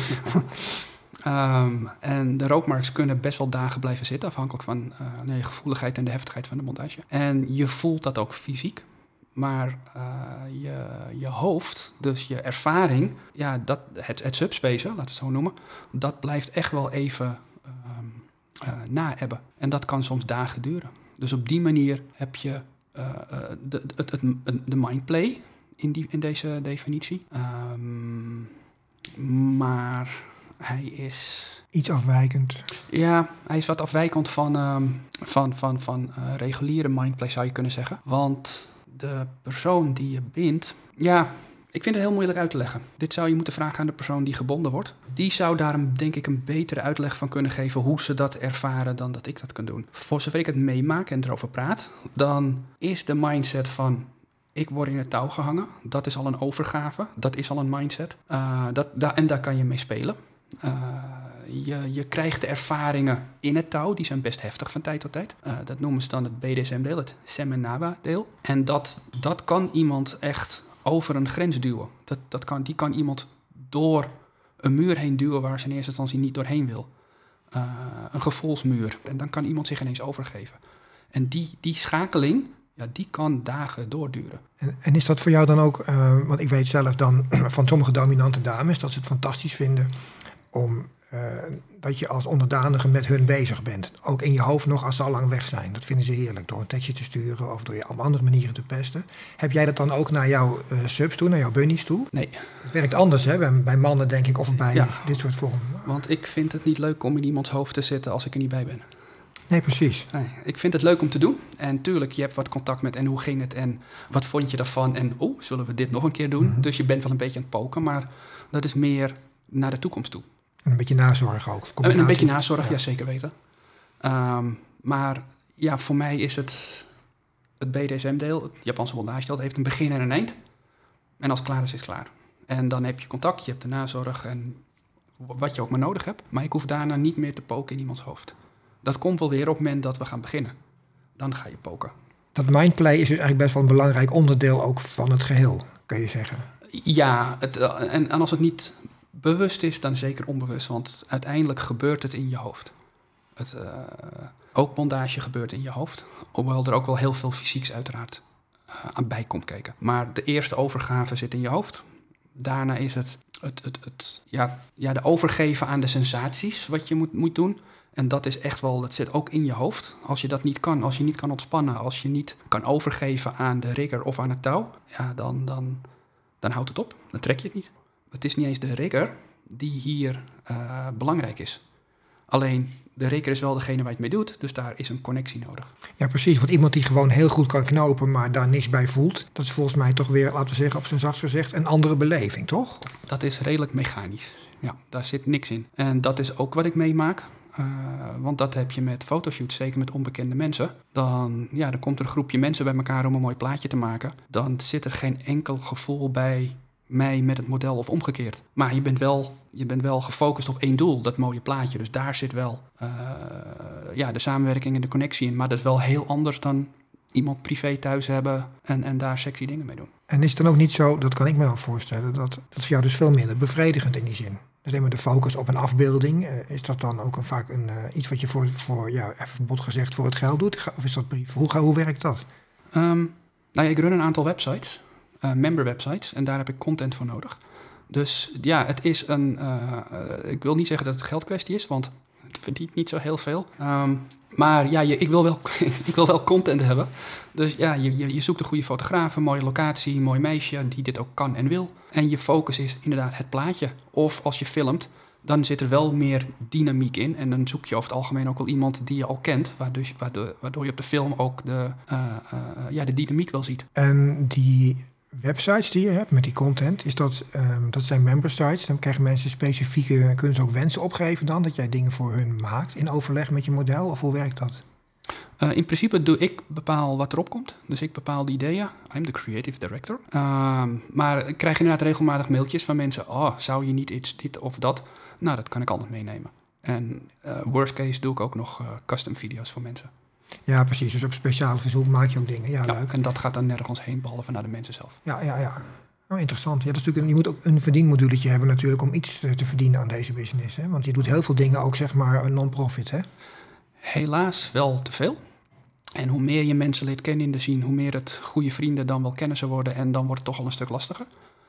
Speaker 2: Um, en de rookmarks kunnen best wel dagen blijven zitten, afhankelijk van uh, nee, je gevoeligheid en de heftigheid van de bondage. En je voelt dat ook fysiek, maar uh, je, je hoofd, dus je ervaring, ja, dat, het, het subspace, laten we het zo noemen, dat blijft echt wel even um, uh, na-ebben. En dat kan soms dagen duren. Dus op die manier heb je uh, uh, de, het, het, de mindplay in, die, in deze definitie. Um, maar... Hij is...
Speaker 1: Iets afwijkend.
Speaker 2: Ja, hij is wat afwijkend van, um, van, van, van uh, reguliere mindplay, zou je kunnen zeggen. Want de persoon die je bindt... Ja, ik vind het heel moeilijk uit te leggen. Dit zou je moeten vragen aan de persoon die gebonden wordt. Die zou daar, een, denk ik, een betere uitleg van kunnen geven hoe ze dat ervaren dan dat ik dat kan doen. Voor zover ik het meemaak en erover praat, dan is de mindset van... Ik word in het touw gehangen. Dat is al een overgave. Dat is al een mindset. Uh, dat, da- en daar kan je mee spelen. Uh, je, je krijgt de ervaringen in het touw, die zijn best heftig van tijd tot tijd. Uh, dat noemen ze dan het B D S M-deel, het Semenaba-deel. En dat, dat kan iemand echt over een grens duwen. Dat, dat kan, die kan iemand door een muur heen duwen waar ze in eerste instantie niet doorheen wil. Uh, een gevoelsmuur. En dan kan iemand zich ineens overgeven. En die, die schakeling, ja, die kan dagen doorduren.
Speaker 1: En, en is dat voor jou dan ook, uh, want ik weet zelf dan van sommige dominante dames, dat ze het fantastisch vinden om uh, dat je als onderdanige met hun bezig bent. Ook in je hoofd nog als ze al lang weg zijn. Dat vinden ze heerlijk, door een tekstje te sturen of door je op andere manieren te pesten. Heb jij dat dan ook naar jouw uh, subs toe, naar jouw bunnies toe?
Speaker 2: Nee.
Speaker 1: Het werkt anders, hè? Bij, bij mannen denk ik, of bij ja. dit soort vormen.
Speaker 2: Want ik vind het niet leuk om in iemands hoofd te zitten als ik er niet bij ben.
Speaker 1: Nee, precies.
Speaker 2: Nee, ik vind het leuk om te doen. En tuurlijk, je hebt wat contact met en hoe ging het en wat vond je daarvan en oh, zullen we dit nog een keer doen? Mm-hmm. Dus je bent wel een beetje aan het poken, maar dat is meer naar de toekomst toe.
Speaker 1: En een beetje nazorg ook.
Speaker 2: En een beetje nazorg, ja, ja zeker weten. Um, maar ja, voor mij is het het B D S M-deel, het Japanse bondagedeel, dat heeft een begin en een eind. En als het klaar is, is het klaar. En dan heb je contact, je hebt de nazorg en wat je ook maar nodig hebt. Maar ik hoef daarna niet meer te poken in iemands hoofd. Dat komt wel weer op het moment dat we gaan beginnen. Dan ga je poken.
Speaker 1: Dat mindplay is dus eigenlijk best wel een belangrijk onderdeel ook van het geheel, kun je zeggen.
Speaker 2: Ja, het, en, en als het niet bewust is, dan zeker onbewust. Want uiteindelijk gebeurt het in je hoofd. Het, uh, ook bondage gebeurt in je hoofd. Hoewel er ook wel heel veel fysieks uiteraard uh, aan bij komt kijken. Maar de eerste overgave zit in je hoofd. Daarna is het, het, het, het ja, ja, de overgeven aan de sensaties wat je moet, moet doen. En dat is echt wel, dat zit ook in je hoofd. Als je dat niet kan, als je niet kan ontspannen, als je niet kan overgeven aan de rigger of aan het touw, ja, dan, dan, dan houdt het op. Dan trek je het niet. Het is niet eens de rigger die hier uh, belangrijk is. Alleen, de rigger is wel degene waar je het mee doet, dus daar is een connectie nodig.
Speaker 1: Ja, precies. Want iemand die gewoon heel goed kan knopen, maar daar niks bij voelt, dat is volgens mij toch weer, laten we zeggen, op zijn zachtst gezegd, een andere beleving, toch?
Speaker 2: Dat is redelijk mechanisch. Ja, daar zit niks in. En dat is ook wat ik meemaak. Uh, want dat heb je met fotoshoots, zeker met onbekende mensen. Dan, ja, dan komt er een groepje mensen bij elkaar om een mooi plaatje te maken. Dan zit er geen enkel gevoel bij mij met het model of omgekeerd. Maar je bent wel, je bent wel gefocust op één doel, dat mooie plaatje. Dus daar zit wel uh, ja, de samenwerking en de connectie in. Maar dat is wel heel anders dan iemand privé thuis hebben en, en daar sexy dingen mee doen.
Speaker 1: En is het dan ook niet zo, dat kan ik me dan voorstellen, dat, dat is voor jou dus veel minder bevredigend in die zin? Dus alleen maar de focus op een afbeelding, uh, is dat dan ook een, vaak een, uh, iets wat je voor, voor ja, even bot gezegd, voor het geld doet? Of is dat brief? Hoe, hoe werkt dat?
Speaker 2: Um, nou ja, ik run een aantal websites, uh, member websites, en daar heb ik content voor nodig. Dus ja, het is een, uh, uh, ik wil niet zeggen dat het een geldkwestie is, want het verdient niet zo heel veel. Um, maar ja, je, ik, wil wel, ik wil wel content hebben. Dus ja, je, je, je zoekt een goede fotograaf, een mooie locatie, een mooi meisje die dit ook kan en wil. En je focus is inderdaad het plaatje. Of als je filmt, dan zit er wel meer dynamiek in. En dan zoek je over het algemeen ook wel iemand die je al kent, waardoor je, waardoor, waardoor je op de film ook de, uh, uh, ja, de dynamiek wel ziet.
Speaker 1: En die websites die je hebt met die content, is dat, um, dat zijn member sites. Dan krijgen mensen specifieke, kunnen ze ook wensen opgeven dan, dat jij dingen voor hun maakt in overleg met je model? Of hoe werkt dat?
Speaker 2: Uh, in principe doe ik bepaal wat erop komt. Dus ik bepaal de ideeën. I'm the creative director. Uh, maar ik krijg inderdaad regelmatig mailtjes van mensen. Oh, zou je niet iets, dit of dat? Nou, dat kan ik altijd meenemen. En uh, worst case doe ik ook nog uh, custom video's voor mensen.
Speaker 1: Ja, precies. Dus op speciale verzoek maak je ook dingen. Ja,
Speaker 2: ja,
Speaker 1: leuk.
Speaker 2: En dat gaat dan nergens heen, behalve naar de mensen zelf.
Speaker 1: Ja, ja, ja. Oh, interessant. Ja, dat is natuurlijk, je moet ook een verdienmoduletje hebben natuurlijk om iets te verdienen aan deze business. Hè? Want je doet heel veel dingen ook, zeg maar, non-profit, hè?
Speaker 2: Helaas wel te veel. En hoe meer je mensen leert kennen in de scene, hoe meer het goede vrienden dan wel kennissen worden. En dan wordt het toch al een stuk lastiger.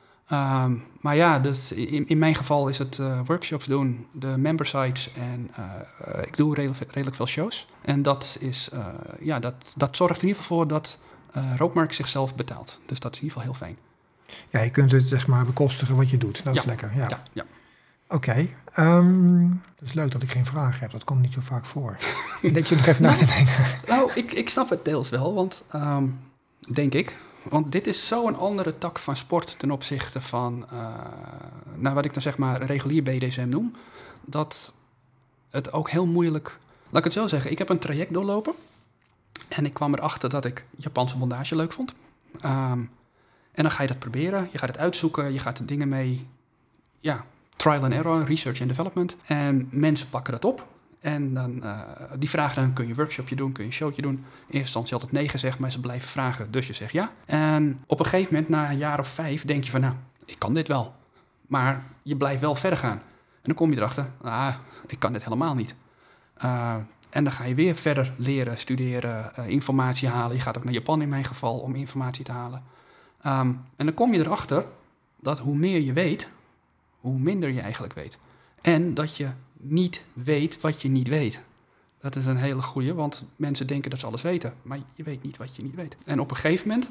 Speaker 2: Um, maar ja, dat, in, in mijn geval is het uh, workshops doen, de member sites en uh, ik doe redelijk, redelijk veel shows. En dat, is, uh, ja, dat, dat zorgt in ieder geval voor dat uh, Roadmark zichzelf betaalt. Dus dat is in ieder geval heel fijn.
Speaker 1: Ja, je kunt het zeg maar bekostigen wat je doet. Dat
Speaker 2: ja.
Speaker 1: is lekker. Ja,
Speaker 2: ja, ja.
Speaker 1: Oké. Okay. Um, het is leuk dat ik geen vragen heb. Dat komt niet zo vaak voor. Denk je nog even na te denken?
Speaker 2: Nou, ik, ik snap het deels wel, want um, denk ik. Want dit is zo'n andere tak van sport ten opzichte van, uh, nou wat ik dan zeg maar regulier B D S M noem. Dat het ook heel moeilijk, laat ik het zo zeggen, ik heb een traject doorlopen. En ik kwam erachter dat ik Japanse bondage leuk vond. Um, en dan ga je dat proberen, je gaat het uitzoeken, je gaat er dingen mee, ja, trial and error, research and development. En mensen pakken dat op. En dan, uh, die vragen dan, kun je een workshopje doen, kun je een showtje doen. In eerste instantie altijd nee gezegd, maar ze blijven vragen, dus je zegt ja. En op een gegeven moment, na een jaar of vijf, denk je van, nou, ik kan dit wel. Maar je blijft wel verder gaan. En dan kom je erachter, ah, ik kan dit helemaal niet. Uh, en dan ga je weer verder leren, studeren, uh, informatie halen. Je gaat ook naar Japan in mijn geval om informatie te halen. Um, en dan kom je erachter dat hoe meer je weet, hoe minder je eigenlijk weet. En dat je niet weet wat je niet weet. Dat is een hele goeie, want mensen denken dat ze alles weten. Maar je weet niet wat je niet weet. En op een gegeven moment,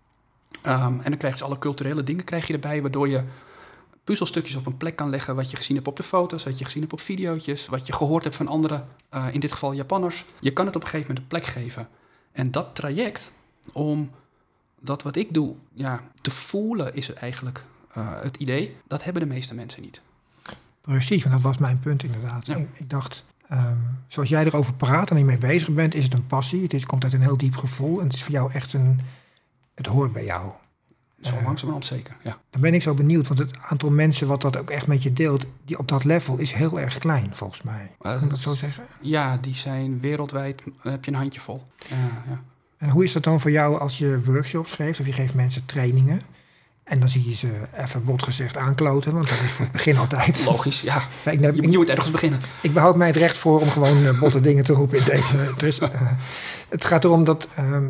Speaker 2: um, en dan krijg je alle culturele dingen krijg je erbij, waardoor je puzzelstukjes op een plek kan leggen wat je gezien hebt op de foto's, wat je gezien hebt op videootjes, wat je gehoord hebt van anderen, uh, in dit geval Japanners. Je kan het op een gegeven moment een plek geven. En dat traject om dat wat ik doe, ja, te voelen is eigenlijk uh, het idee. Dat hebben de meeste mensen niet.
Speaker 1: Precies, want dat was mijn punt inderdaad. Ja. Ik, ik dacht, um, zoals jij erover praat en je mee bezig bent, is het een passie. Het is, komt uit een heel diep gevoel en het is voor jou echt een, het hoort bij jou.
Speaker 2: Zo uh, langzamerhand zeker, ja.
Speaker 1: Dan ben ik zo benieuwd, want het aantal mensen wat dat ook echt met je deelt, die op dat level is heel erg klein volgens mij. Uh, kan ik dat zo zeggen?
Speaker 2: Ja, die zijn wereldwijd, heb je een handjevol. Uh, ja.
Speaker 1: En hoe is dat dan voor jou als je workshops geeft of je geeft mensen trainingen? En dan zie je ze even bot gezegd aankloten, want dat is voor het begin altijd.
Speaker 2: Logisch, ja.
Speaker 1: ja ik, ik,
Speaker 2: je moet ergens beginnen.
Speaker 1: Ik behoud mij het recht voor om gewoon uh, botte dingen te roepen in deze. Dus, uh, het gaat erom dat uh, uh,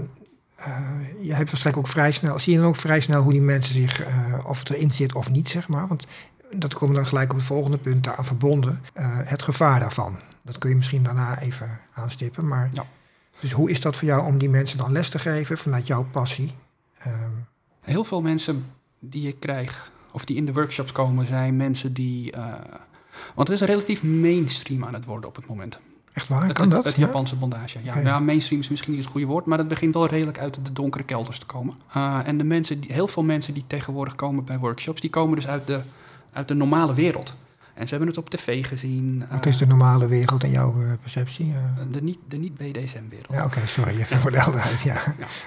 Speaker 1: je hebt waarschijnlijk ook vrij snel, zie je dan ook vrij snel hoe die mensen zich, uh, of het erin zit of niet, zeg maar. Want dat komen dan gelijk op het volgende punt aan verbonden. Uh, het gevaar daarvan. Dat kun je misschien daarna even aanstippen. Maar
Speaker 2: ja.
Speaker 1: Dus hoe is dat voor jou om die mensen dan les te geven vanuit jouw passie? Um,
Speaker 2: Heel veel mensen die ik krijg, of die in de workshops komen, zijn mensen die... Uh, want het is relatief mainstream aan het worden op het moment.
Speaker 1: Echt waar?
Speaker 2: Het,
Speaker 1: kan
Speaker 2: het,
Speaker 1: dat?
Speaker 2: Het
Speaker 1: ja?
Speaker 2: Japanse bondage. Ja.
Speaker 1: Okay.
Speaker 2: Ja, mainstream is misschien niet het goede woord, maar het begint wel redelijk uit de donkere kelders te komen. Uh, en de mensen, die, heel veel mensen die tegenwoordig komen bij workshops, die komen dus uit de, uit de normale wereld. En ze hebben het op tv gezien.
Speaker 1: Wat is de normale wereld in jouw uh, perceptie? Uh...
Speaker 2: De niet, de niet B D S M-wereld.
Speaker 1: Ja, oké, okay, sorry, even voor de helderheid. Ja.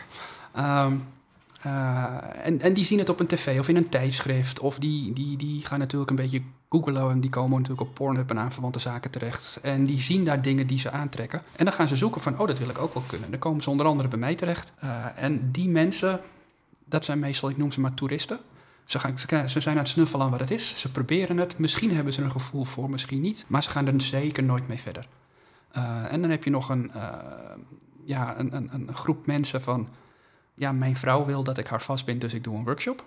Speaker 2: Ja. Um, uh, en, en die zien het op een tv of in een tijdschrift. Of die, die, die gaan natuurlijk een beetje googlen. En die komen natuurlijk op Pornhub en aanverwante zaken terecht. En die zien daar dingen die ze aantrekken. En dan gaan ze zoeken van, oh, dat wil ik ook wel kunnen. Dan komen ze onder andere bij mij terecht. Uh, en die mensen, dat zijn meestal, ik noem ze maar toeristen. Ze, gaan, ze zijn aan het snuffelen aan wat het is. Ze proberen het. Misschien hebben ze er een gevoel voor, misschien niet. Maar ze gaan er zeker nooit mee verder. Uh, en dan heb je nog een, uh, ja, een, een, een groep mensen van... Ja, mijn vrouw wil dat ik haar vastbind, dus ik doe een workshop.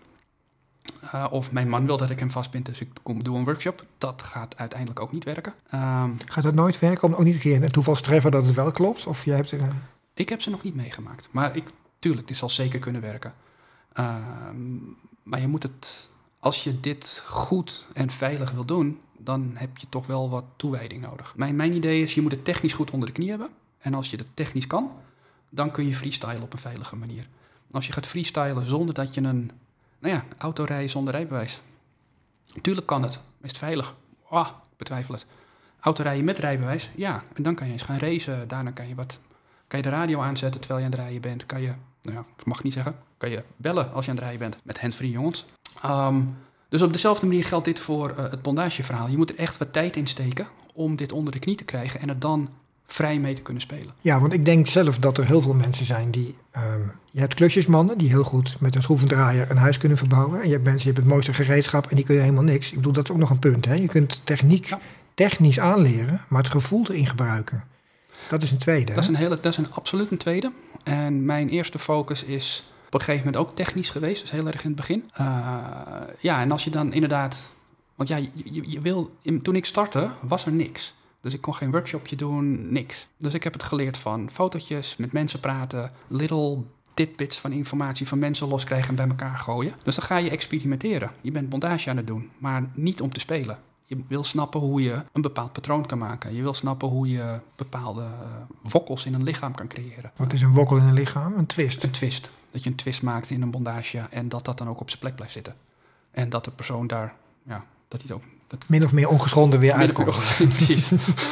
Speaker 2: Uh, of mijn man wil dat ik hem vastbind, dus ik doe een workshop. Dat gaat uiteindelijk ook niet werken. Um,
Speaker 1: gaat dat nooit werken? Om ook niet een keer een toevalstreffer dat het wel klopt? Of jij hebt er een...
Speaker 2: Ik heb ze nog niet meegemaakt. Maar ik, tuurlijk, dit zal zeker kunnen werken. Uh, maar je moet het... Als je dit goed en veilig wil doen, dan heb je toch wel wat toewijding nodig. Mijn, mijn idee is, je moet het technisch goed onder de knie hebben. En als je het technisch kan, dan kun je freestylen op een veilige manier. Als je gaat freestylen zonder dat je een... Nou ja, autorijden zonder rijbewijs. Tuurlijk kan het. Is het veilig? Ah, ik betwijfel het. Autorijden met rijbewijs? Ja. En dan kan je eens gaan racen. Daarna kan je wat... Kan je de radio aanzetten terwijl je aan het rijden bent. Kan je... Nou ja, ik mag niet zeggen. Kan je bellen als je aan het rijden bent. Met handsfree jongens. Um, dus op dezelfde manier geldt dit voor uh, het bondageverhaal. Je moet er echt wat tijd in steken om dit onder de knie te krijgen en het dan vrij mee te kunnen spelen.
Speaker 1: Ja, want ik denk zelf dat er heel veel mensen zijn die... Um, je hebt klusjesmannen die heel goed met een schroevendraaier een huis kunnen verbouwen. En je hebt mensen die hebben het mooiste gereedschap en die kunnen helemaal niks. Ik bedoel, dat is ook nog een punt. Hè? Je kunt techniek ja. technisch aanleren, maar het gevoel erin gebruiken. Dat is een tweede.
Speaker 2: Dat is een, hele, dat is een absoluut een tweede. En mijn eerste focus is op een gegeven moment ook technisch geweest. Dus heel erg in het begin. Uh, ja, en als je dan inderdaad... Want ja, je, je, je wil... Toen ik startte, was er niks. Dus ik kon geen workshopje doen, niks. Dus ik heb het geleerd van fotootjes, met mensen praten, little tidbits van informatie van mensen loskrijgen en bij elkaar gooien. Dus dan ga je experimenteren. Je bent bondage aan het doen, maar niet om te spelen. Je wil snappen hoe je een bepaald patroon kan maken. Je wil snappen hoe je bepaalde uh, wokkels in een lichaam kan creëren.
Speaker 1: Wat is een wokkel in een lichaam? Een twist?
Speaker 2: Een twist. Dat je een twist maakt in een bondage en dat dat dan ook op zijn plek blijft zitten. En dat de persoon daar, ja, dat hij het ook... Dat
Speaker 1: min of meer ongeschonden weer uitkomt.
Speaker 2: Precies.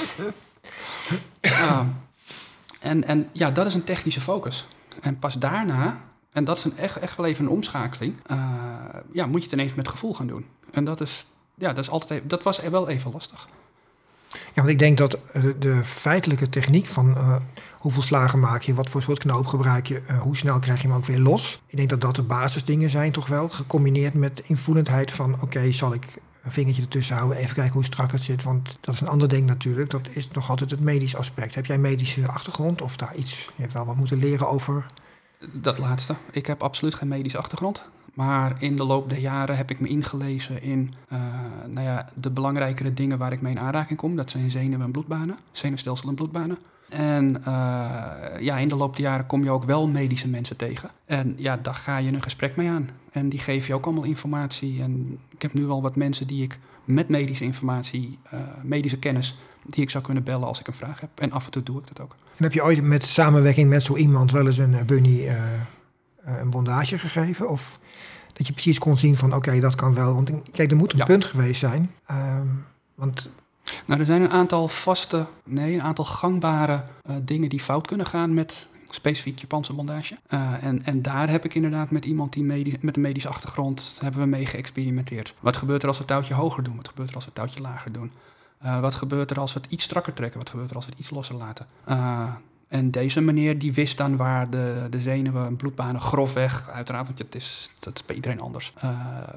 Speaker 2: uh, en, en ja, dat is een technische focus. En pas daarna, en dat is een echt, echt wel even een omschakeling, uh, ja, moet je het ineens met gevoel gaan doen. En dat is, ja, dat is altijd, dat was wel even lastig.
Speaker 1: Ja, want ik denk dat de, de feitelijke techniek van uh, hoeveel slagen maak je, wat voor soort knoop gebruik je, uh, hoe snel krijg je hem ook weer los. Ik denk dat dat de basisdingen zijn toch wel, gecombineerd met invoelendheid van oké, okay, zal ik een vingertje ertussen houden, even kijken hoe strak het zit. Want dat is een ander ding natuurlijk. Dat is nog altijd het medisch aspect. Heb jij een medische achtergrond of daar iets? Je hebt wel wat moeten leren over?
Speaker 2: Dat laatste. Ik heb absoluut geen medische achtergrond. Maar in de loop der jaren heb ik me ingelezen in uh, nou ja, de belangrijkere dingen waar ik mee in aanraking kom. Dat zijn zenuwen en bloedbanen. Zenuwstelsel en bloedbanen. En uh, ja, in de loop der jaren kom je ook wel medische mensen tegen. En ja, daar ga je een gesprek mee aan. En die geven je ook allemaal informatie. En ik heb nu al wat mensen die ik met medische informatie, uh, medische kennis, die ik zou kunnen bellen als ik een vraag heb. En af en toe doe ik dat ook.
Speaker 1: En heb je ooit met samenwerking met zo iemand wel eens een bunny uh, een bondage gegeven? Of dat je precies kon zien van oké, okay, dat kan wel. Want kijk, er moet een ja. punt geweest zijn. Um, want...
Speaker 2: Nou, er zijn een aantal vaste, nee, een aantal gangbare uh, dingen die fout kunnen gaan met specifiek Japanse bondage. Uh, en, en daar heb ik inderdaad met iemand die medie, met een medische achtergrond hebben we mee geëxperimenteerd. Wat gebeurt er als we het touwtje hoger doen? Wat gebeurt er als we het touwtje lager doen? Uh, wat gebeurt er als we het iets strakker trekken? Wat gebeurt er als we het iets losser laten? Uh, En deze meneer die wist dan waar de, de zenuwen en bloedbanen grofweg, uiteraard, want het is, dat is bij iedereen anders. Uh,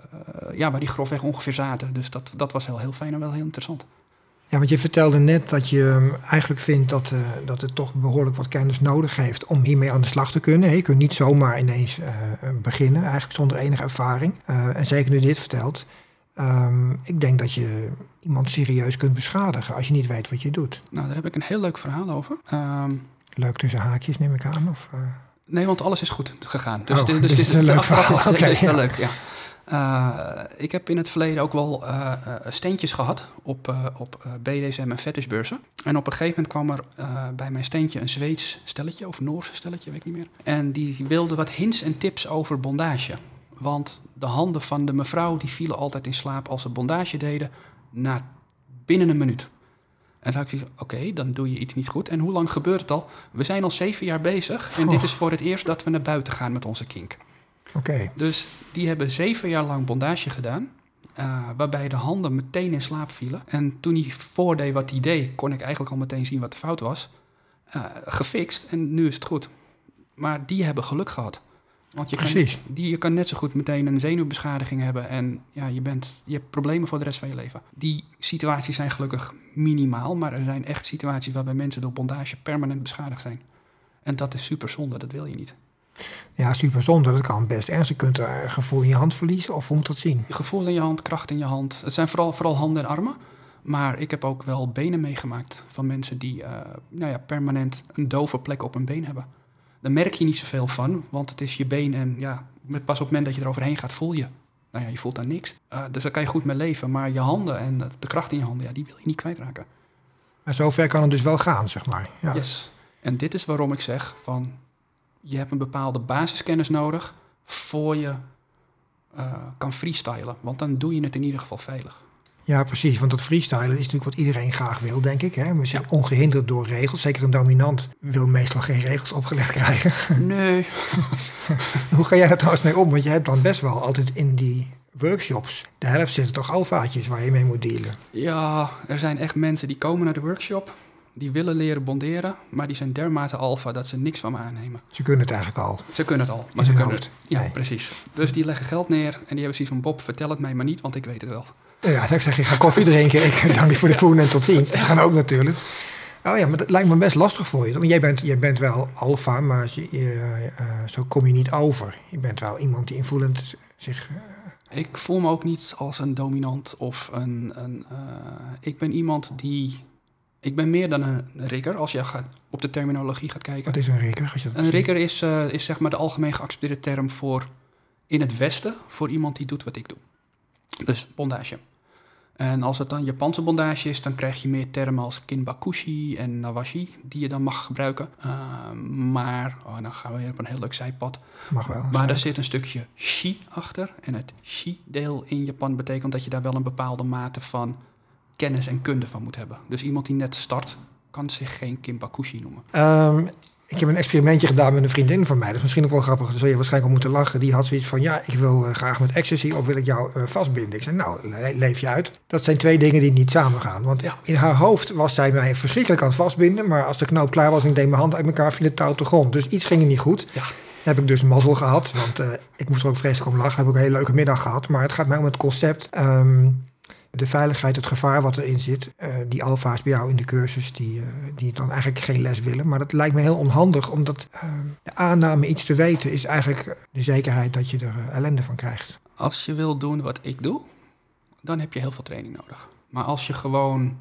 Speaker 2: ja, waar die grofweg ongeveer zaten. Dus dat, dat was heel, heel fijn en wel heel interessant.
Speaker 1: Ja, want je vertelde net dat je eigenlijk vindt dat, uh, dat het toch behoorlijk wat kennis nodig heeft om hiermee aan de slag te kunnen. Je kunt niet zomaar ineens uh, beginnen, eigenlijk zonder enige ervaring. Uh, en zeker nu je dit vertelt. Um, ik denk dat je iemand serieus kunt beschadigen als je niet weet wat je doet.
Speaker 2: Nou, daar heb ik een heel leuk verhaal over. Um,
Speaker 1: leuk tussen haakjes, neem ik aan? Of, uh...
Speaker 2: Nee, want alles is goed gegaan. Dus,
Speaker 1: oh,
Speaker 2: dus,
Speaker 1: dus
Speaker 2: dus
Speaker 1: dit is een leuk verhaal.
Speaker 2: Is,
Speaker 1: okay,
Speaker 2: is wel
Speaker 1: ja.
Speaker 2: leuk, ja. Uh, ik heb in het verleden ook wel uh, uh, steentjes gehad op, uh, op uh, B D S M en fetishbeurzen. En op een gegeven moment kwam er uh, bij mijn steentje een Zweeds stelletje, of Noors stelletje, weet ik niet meer. En die wilde wat hints en tips over bondage. Want de handen van de mevrouw die vielen altijd in slaap als ze bondage deden, na binnen een minuut. En dan had ik gezegd, oké, okay, dan doe je iets niet goed. En hoe lang gebeurt het al? We zijn al zeven jaar bezig en oh. dit is voor het eerst dat we naar buiten gaan met onze kink.
Speaker 1: Okay.
Speaker 2: Dus die hebben zeven jaar lang bondage gedaan, uh, waarbij de handen meteen in slaap vielen. En toen hij voordeed wat hij deed, kon ik eigenlijk al meteen zien wat de fout was. Uh, gefixt en nu is het goed. Maar die hebben geluk gehad. Want je kan, die, je kan net zo goed meteen een zenuwbeschadiging hebben en ja, je, bent, je hebt problemen voor de rest van je leven. Die situaties zijn gelukkig minimaal, maar er zijn echt situaties waarbij mensen door bondage permanent beschadigd zijn. En dat is super zonde, dat wil je niet.
Speaker 1: Ja, super zonde, dat kan best ernstig. Je kunt er gevoel in je hand verliezen of hoe moet dat zien?
Speaker 2: Je gevoel in je hand, kracht in je hand. Het zijn vooral, vooral handen en armen. Maar ik heb ook wel benen meegemaakt van mensen die uh, nou ja, permanent een dove plek op hun been hebben. Daar merk je niet zoveel van, want het is je been en ja, pas op het moment dat je eroverheen gaat, voel je. Nou ja, je voelt daar niks. Uh, dus daar kan je goed mee leven. Maar je handen en de kracht in je handen, ja, die wil je niet kwijtraken.
Speaker 1: Maar zover kan het dus wel gaan, zeg maar. Ja.
Speaker 2: Yes. En dit is waarom ik zeg van, je hebt een bepaalde basiskennis nodig voor je uh, kan freestylen. Want dan doe je het in ieder geval veilig.
Speaker 1: Ja, precies. Want dat freestylen is natuurlijk wat iedereen graag wil, denk ik. Hè? We zijn ja. ongehinderd door regels. Zeker een dominant wil meestal geen regels opgelegd krijgen.
Speaker 2: Nee.
Speaker 1: Hoe ga jij daar trouwens mee om? Want je hebt dan best wel altijd in die workshops, de helft zitten toch alfaatjes waar je mee moet dealen.
Speaker 2: Ja, er zijn echt mensen die komen naar de workshop, die willen leren bonderen, maar die zijn dermate alfa dat ze niks van me aannemen.
Speaker 1: Ze kunnen het eigenlijk al.
Speaker 2: Ze kunnen het al, maar
Speaker 1: in
Speaker 2: ze kunnen
Speaker 1: hoofd.
Speaker 2: het. Ja,
Speaker 1: nee.
Speaker 2: precies. Dus die leggen geld neer en die hebben zoiets van, Bob, vertel het mij maar niet, want ik weet het wel.
Speaker 1: Ja, dan zeg je, ga koffie drinken. Ik dank je voor de poen en tot ziens. Dat gaan ook natuurlijk. Oh ja, maar dat lijkt me best lastig voor je. Want jij bent, jij bent wel alfa, maar je, uh, zo kom je niet over. Je bent wel iemand die invoelend zich... Uh...
Speaker 2: Ik voel me ook niet als een dominant of een... een uh, ik ben iemand die... Ik ben meer dan een rigger, als je gaat, op de terminologie gaat kijken.
Speaker 1: Wat is een rigger? Als je dat
Speaker 2: een rigger is, uh, is zeg maar de algemeen geaccepteerde term voor... in het Westen, voor iemand die doet wat ik doe. Dus bondage. En als het dan Japanse bondage is, dan krijg je meer termen als kinbakushi en nawashi, die je dan mag gebruiken. Uh, maar, oh, dan gaan we weer op een heel leuk zijpad.
Speaker 1: Mag wel.
Speaker 2: Maar daar zit een stukje shi achter. En het shi-deel in Japan betekent dat je daar wel een bepaalde mate van kennis en kunde van moet hebben. Dus iemand die net start, kan zich geen kinbakushi noemen.
Speaker 1: Um, Ik heb een experimentje gedaan met een vriendin van mij. Dat is misschien ook wel grappig. Daar zul je waarschijnlijk al moeten lachen. Die had zoiets van, ja, ik wil uh, graag met ecstasy of wil ik jou uh, vastbinden. Ik zei, nou, le- leef je uit. Dat zijn twee dingen die niet samengaan. Want ja. in haar hoofd was zij mij verschrikkelijk aan het vastbinden. Maar als de knoop klaar was en ik deed mijn hand uit elkaar, viel het touw op de grond. Dus iets ging er niet goed. Ja. Dan heb ik dus mazzel gehad. Want uh, ik moest er ook vreselijk om lachen. Heb ook een hele leuke middag gehad. Maar het gaat mij om het concept... Um, de veiligheid, het gevaar wat erin zit. Uh, die alfa's bij jou in de cursus, die, uh, die dan eigenlijk geen les willen. Maar dat lijkt me heel onhandig, omdat uh, de aanname iets te weten is eigenlijk de zekerheid dat je er uh, ellende van krijgt.
Speaker 2: Als je wil doen wat ik doe, dan heb je heel veel training nodig. Maar als je gewoon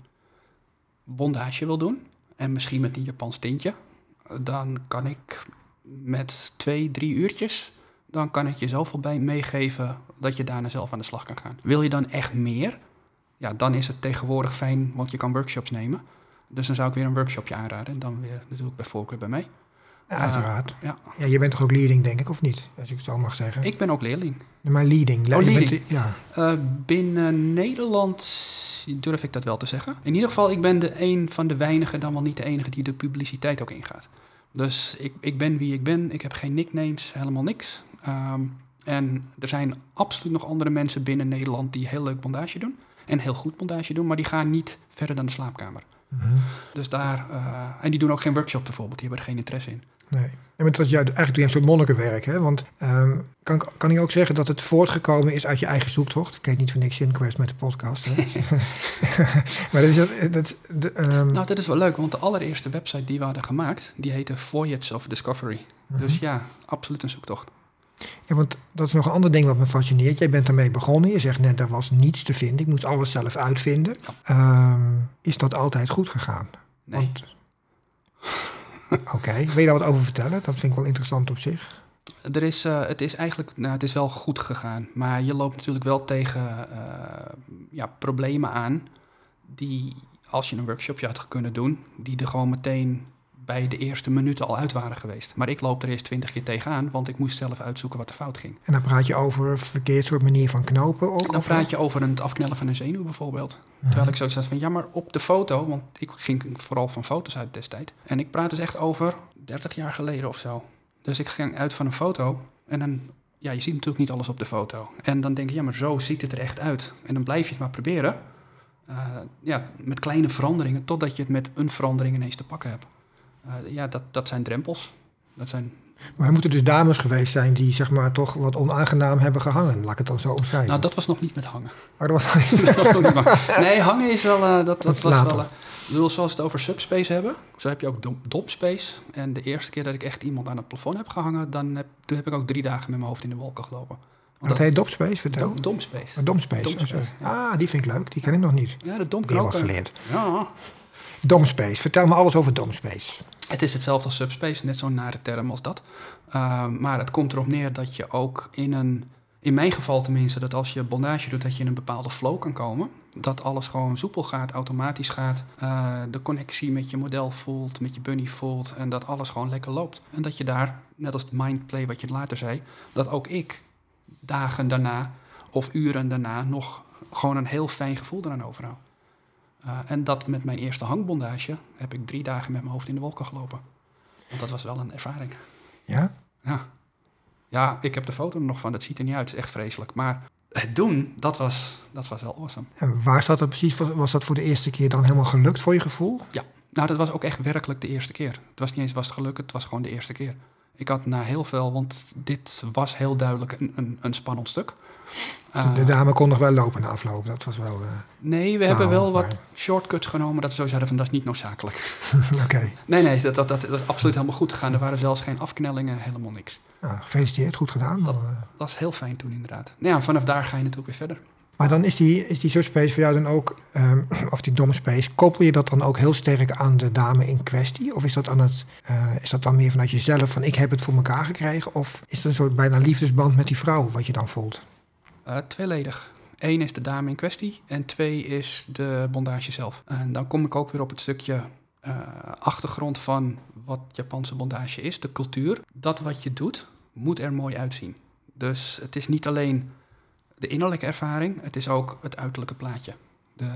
Speaker 2: bondage wil doen, en misschien met een Japans tintje, dan kan ik met twee, drie uurtjes, dan kan ik je zoveel bij meegeven dat je daarna zelf aan de slag kan gaan. Wil je dan echt meer? Ja, dan is het tegenwoordig fijn, want je kan workshops nemen. Dus dan zou ik weer een workshopje aanraden. En dan weer natuurlijk bij voorkeur bij mij.
Speaker 1: Ja, uiteraard. Uh, ja.
Speaker 2: ja,
Speaker 1: je bent toch ook leading, denk ik, of niet? Als ik het zo mag zeggen.
Speaker 2: Ik ben ook leerling.
Speaker 1: Maar leading.
Speaker 2: Oh, leading.
Speaker 1: Bent, ja.
Speaker 2: uh, binnen Nederland durf ik dat wel te zeggen. In ieder geval, ik ben de een van de weinigen, dan wel niet de enige, die de publiciteit ook ingaat. Dus ik, ik ben wie ik ben. Ik heb geen nicknames, helemaal niks. Um, en er zijn absoluut nog andere mensen binnen Nederland die heel leuk bondage doen. En heel goed bondage doen, maar die gaan niet verder dan de slaapkamer.
Speaker 1: Mm-hmm.
Speaker 2: Dus daar, uh, en die doen ook geen workshop bijvoorbeeld, die hebben er geen interesse in.
Speaker 1: Nee. Ja, maar dat is juist, eigenlijk doe je een soort monnikenwerk, hè? Want um, kan, kan je ook zeggen dat het voortgekomen is uit je eigen zoektocht? Ik heet niet voor niks Synquest met de podcast. Hè? Maar dat is, dat, dat, de, um...
Speaker 2: Nou, dat is wel leuk, want de allereerste website die we hadden gemaakt, die heette Voyage of Discovery. Mm-hmm. Dus ja, absoluut een zoektocht.
Speaker 1: Ja, want dat is nog een ander ding wat me fascineert. Jij bent ermee begonnen. Je zegt net, er was niets te vinden. Ik moest alles zelf uitvinden. Ja. Um, is dat altijd goed gegaan?
Speaker 2: Nee.
Speaker 1: Want... Oké, okay. Wil je daar wat over vertellen? Dat vind ik wel interessant op zich.
Speaker 2: Er is, uh, het is eigenlijk, nou, het is wel goed gegaan. Maar je loopt natuurlijk wel tegen uh, ja, problemen aan die, als je een workshopje had kunnen doen, die er gewoon meteen bij de eerste minuten al uit waren geweest. Maar ik loop er eerst twintig keer tegenaan, want ik moest zelf uitzoeken wat er fout ging.
Speaker 1: En dan praat je over een verkeerd soort manier van knopen ook?
Speaker 2: Dan praat je over het afknellen van een zenuw bijvoorbeeld. Mm-hmm. Terwijl ik zo zei van, ja, maar op de foto, want ik ging vooral van foto's uit destijds. En ik praat dus echt over dertig jaar geleden of zo. Dus ik ging uit van een foto en dan, ja, je ziet natuurlijk niet alles op de foto. En dan denk je, ja, maar zo ziet het er echt uit. En dan blijf je het maar proberen. Uh, ja, met kleine veranderingen, totdat je het met een verandering ineens te pakken hebt. Uh, ja, dat, dat zijn drempels. Dat zijn...
Speaker 1: Maar er moeten dus dames geweest zijn die zeg maar toch wat onaangenaam hebben gehangen. Laat ik het dan zo omschrijven.
Speaker 2: Nou, dat was nog niet met hangen.
Speaker 1: Maar dat was,
Speaker 2: dat was nog niet met... Nee, hangen is wel... Uh, dat, dat, dat was wel uh, ik bedoel, zoals we het over subspace hebben, zo heb je ook dom, domspace. En de eerste keer dat ik echt iemand aan het plafond heb gehangen, dan heb, toen heb ik ook drie dagen met mijn hoofd in de wolken gelopen.
Speaker 1: Want dat, dat heet domspace, vertel.
Speaker 2: Dom, domspace.
Speaker 1: Oh, domspace. domspace ja. Ah, die vind ik leuk. Die ken ik nog niet.
Speaker 2: Ja, de dom
Speaker 1: Die heb ik geleerd.
Speaker 2: Ja.
Speaker 1: Domspace. Vertel me alles over domspace.
Speaker 2: Het is hetzelfde als subspace, net zo'n nare term als dat. Uh, maar het komt erop neer dat je ook in een... In mijn geval tenminste, dat als je bondage doet, dat je in een bepaalde flow kan komen. Dat alles gewoon soepel gaat, automatisch gaat. Uh, de connectie met je model voelt, met je bunny voelt. En dat alles gewoon lekker loopt. En dat je daar, net als het mindplay wat je later zei, dat ook ik dagen daarna of uren daarna nog gewoon een heel fijn gevoel eraan overhoud. Uh, en dat met mijn eerste hangbondage heb ik drie dagen met mijn hoofd in de wolken gelopen. Want dat was wel een ervaring.
Speaker 1: Ja?
Speaker 2: Ja. Ja, ik heb de foto er nog van. Dat ziet er niet uit. Het is echt vreselijk. Maar het doen, dat was, dat was wel awesome.
Speaker 1: En waar zat dat precies? Was dat voor de eerste keer dan helemaal gelukt voor je gevoel?
Speaker 2: Ja. Nou, dat was ook echt werkelijk de eerste keer. Het was niet eens was het gelukt, het was gewoon de eerste keer. Ik had na heel veel, want dit was heel duidelijk een, een, een spannend stuk.
Speaker 1: Uh, de dame kon nog wel lopen na afloop. Dat was wel... Uh,
Speaker 2: nee, we nou, hebben wel wat maar... shortcuts genomen. Dat we zo zeiden van, dat is niet noodzakelijk.
Speaker 1: Oké. Okay.
Speaker 2: Nee, nee, dat, dat, dat, dat is absoluut helemaal goed gegaan. Er waren zelfs geen afknellingen, helemaal niks.
Speaker 1: Nou, gefeliciteerd, goed gedaan.
Speaker 2: Dat,
Speaker 1: uh...
Speaker 2: dat is heel fijn toen inderdaad. Nou ja, vanaf daar ga je natuurlijk weer verder.
Speaker 1: Maar dan is die, is die subspace voor jou dan ook, um, of die domspace, koppel je dat dan ook heel sterk aan de dame in kwestie? Of is dat, aan het, uh, is dat dan meer vanuit jezelf, van ik heb het voor elkaar gekregen? Of is het een soort bijna liefdesband met die vrouw, wat je dan voelt?
Speaker 2: Uh, tweeledig. Eén is de dame in kwestie en twee is de bondage zelf. En dan kom ik ook weer op het stukje uh, achtergrond van wat Japanse bondage is, de cultuur. Dat wat je doet, moet er mooi uitzien. Dus het is niet alleen de innerlijke ervaring, het is ook het uiterlijke plaatje. De,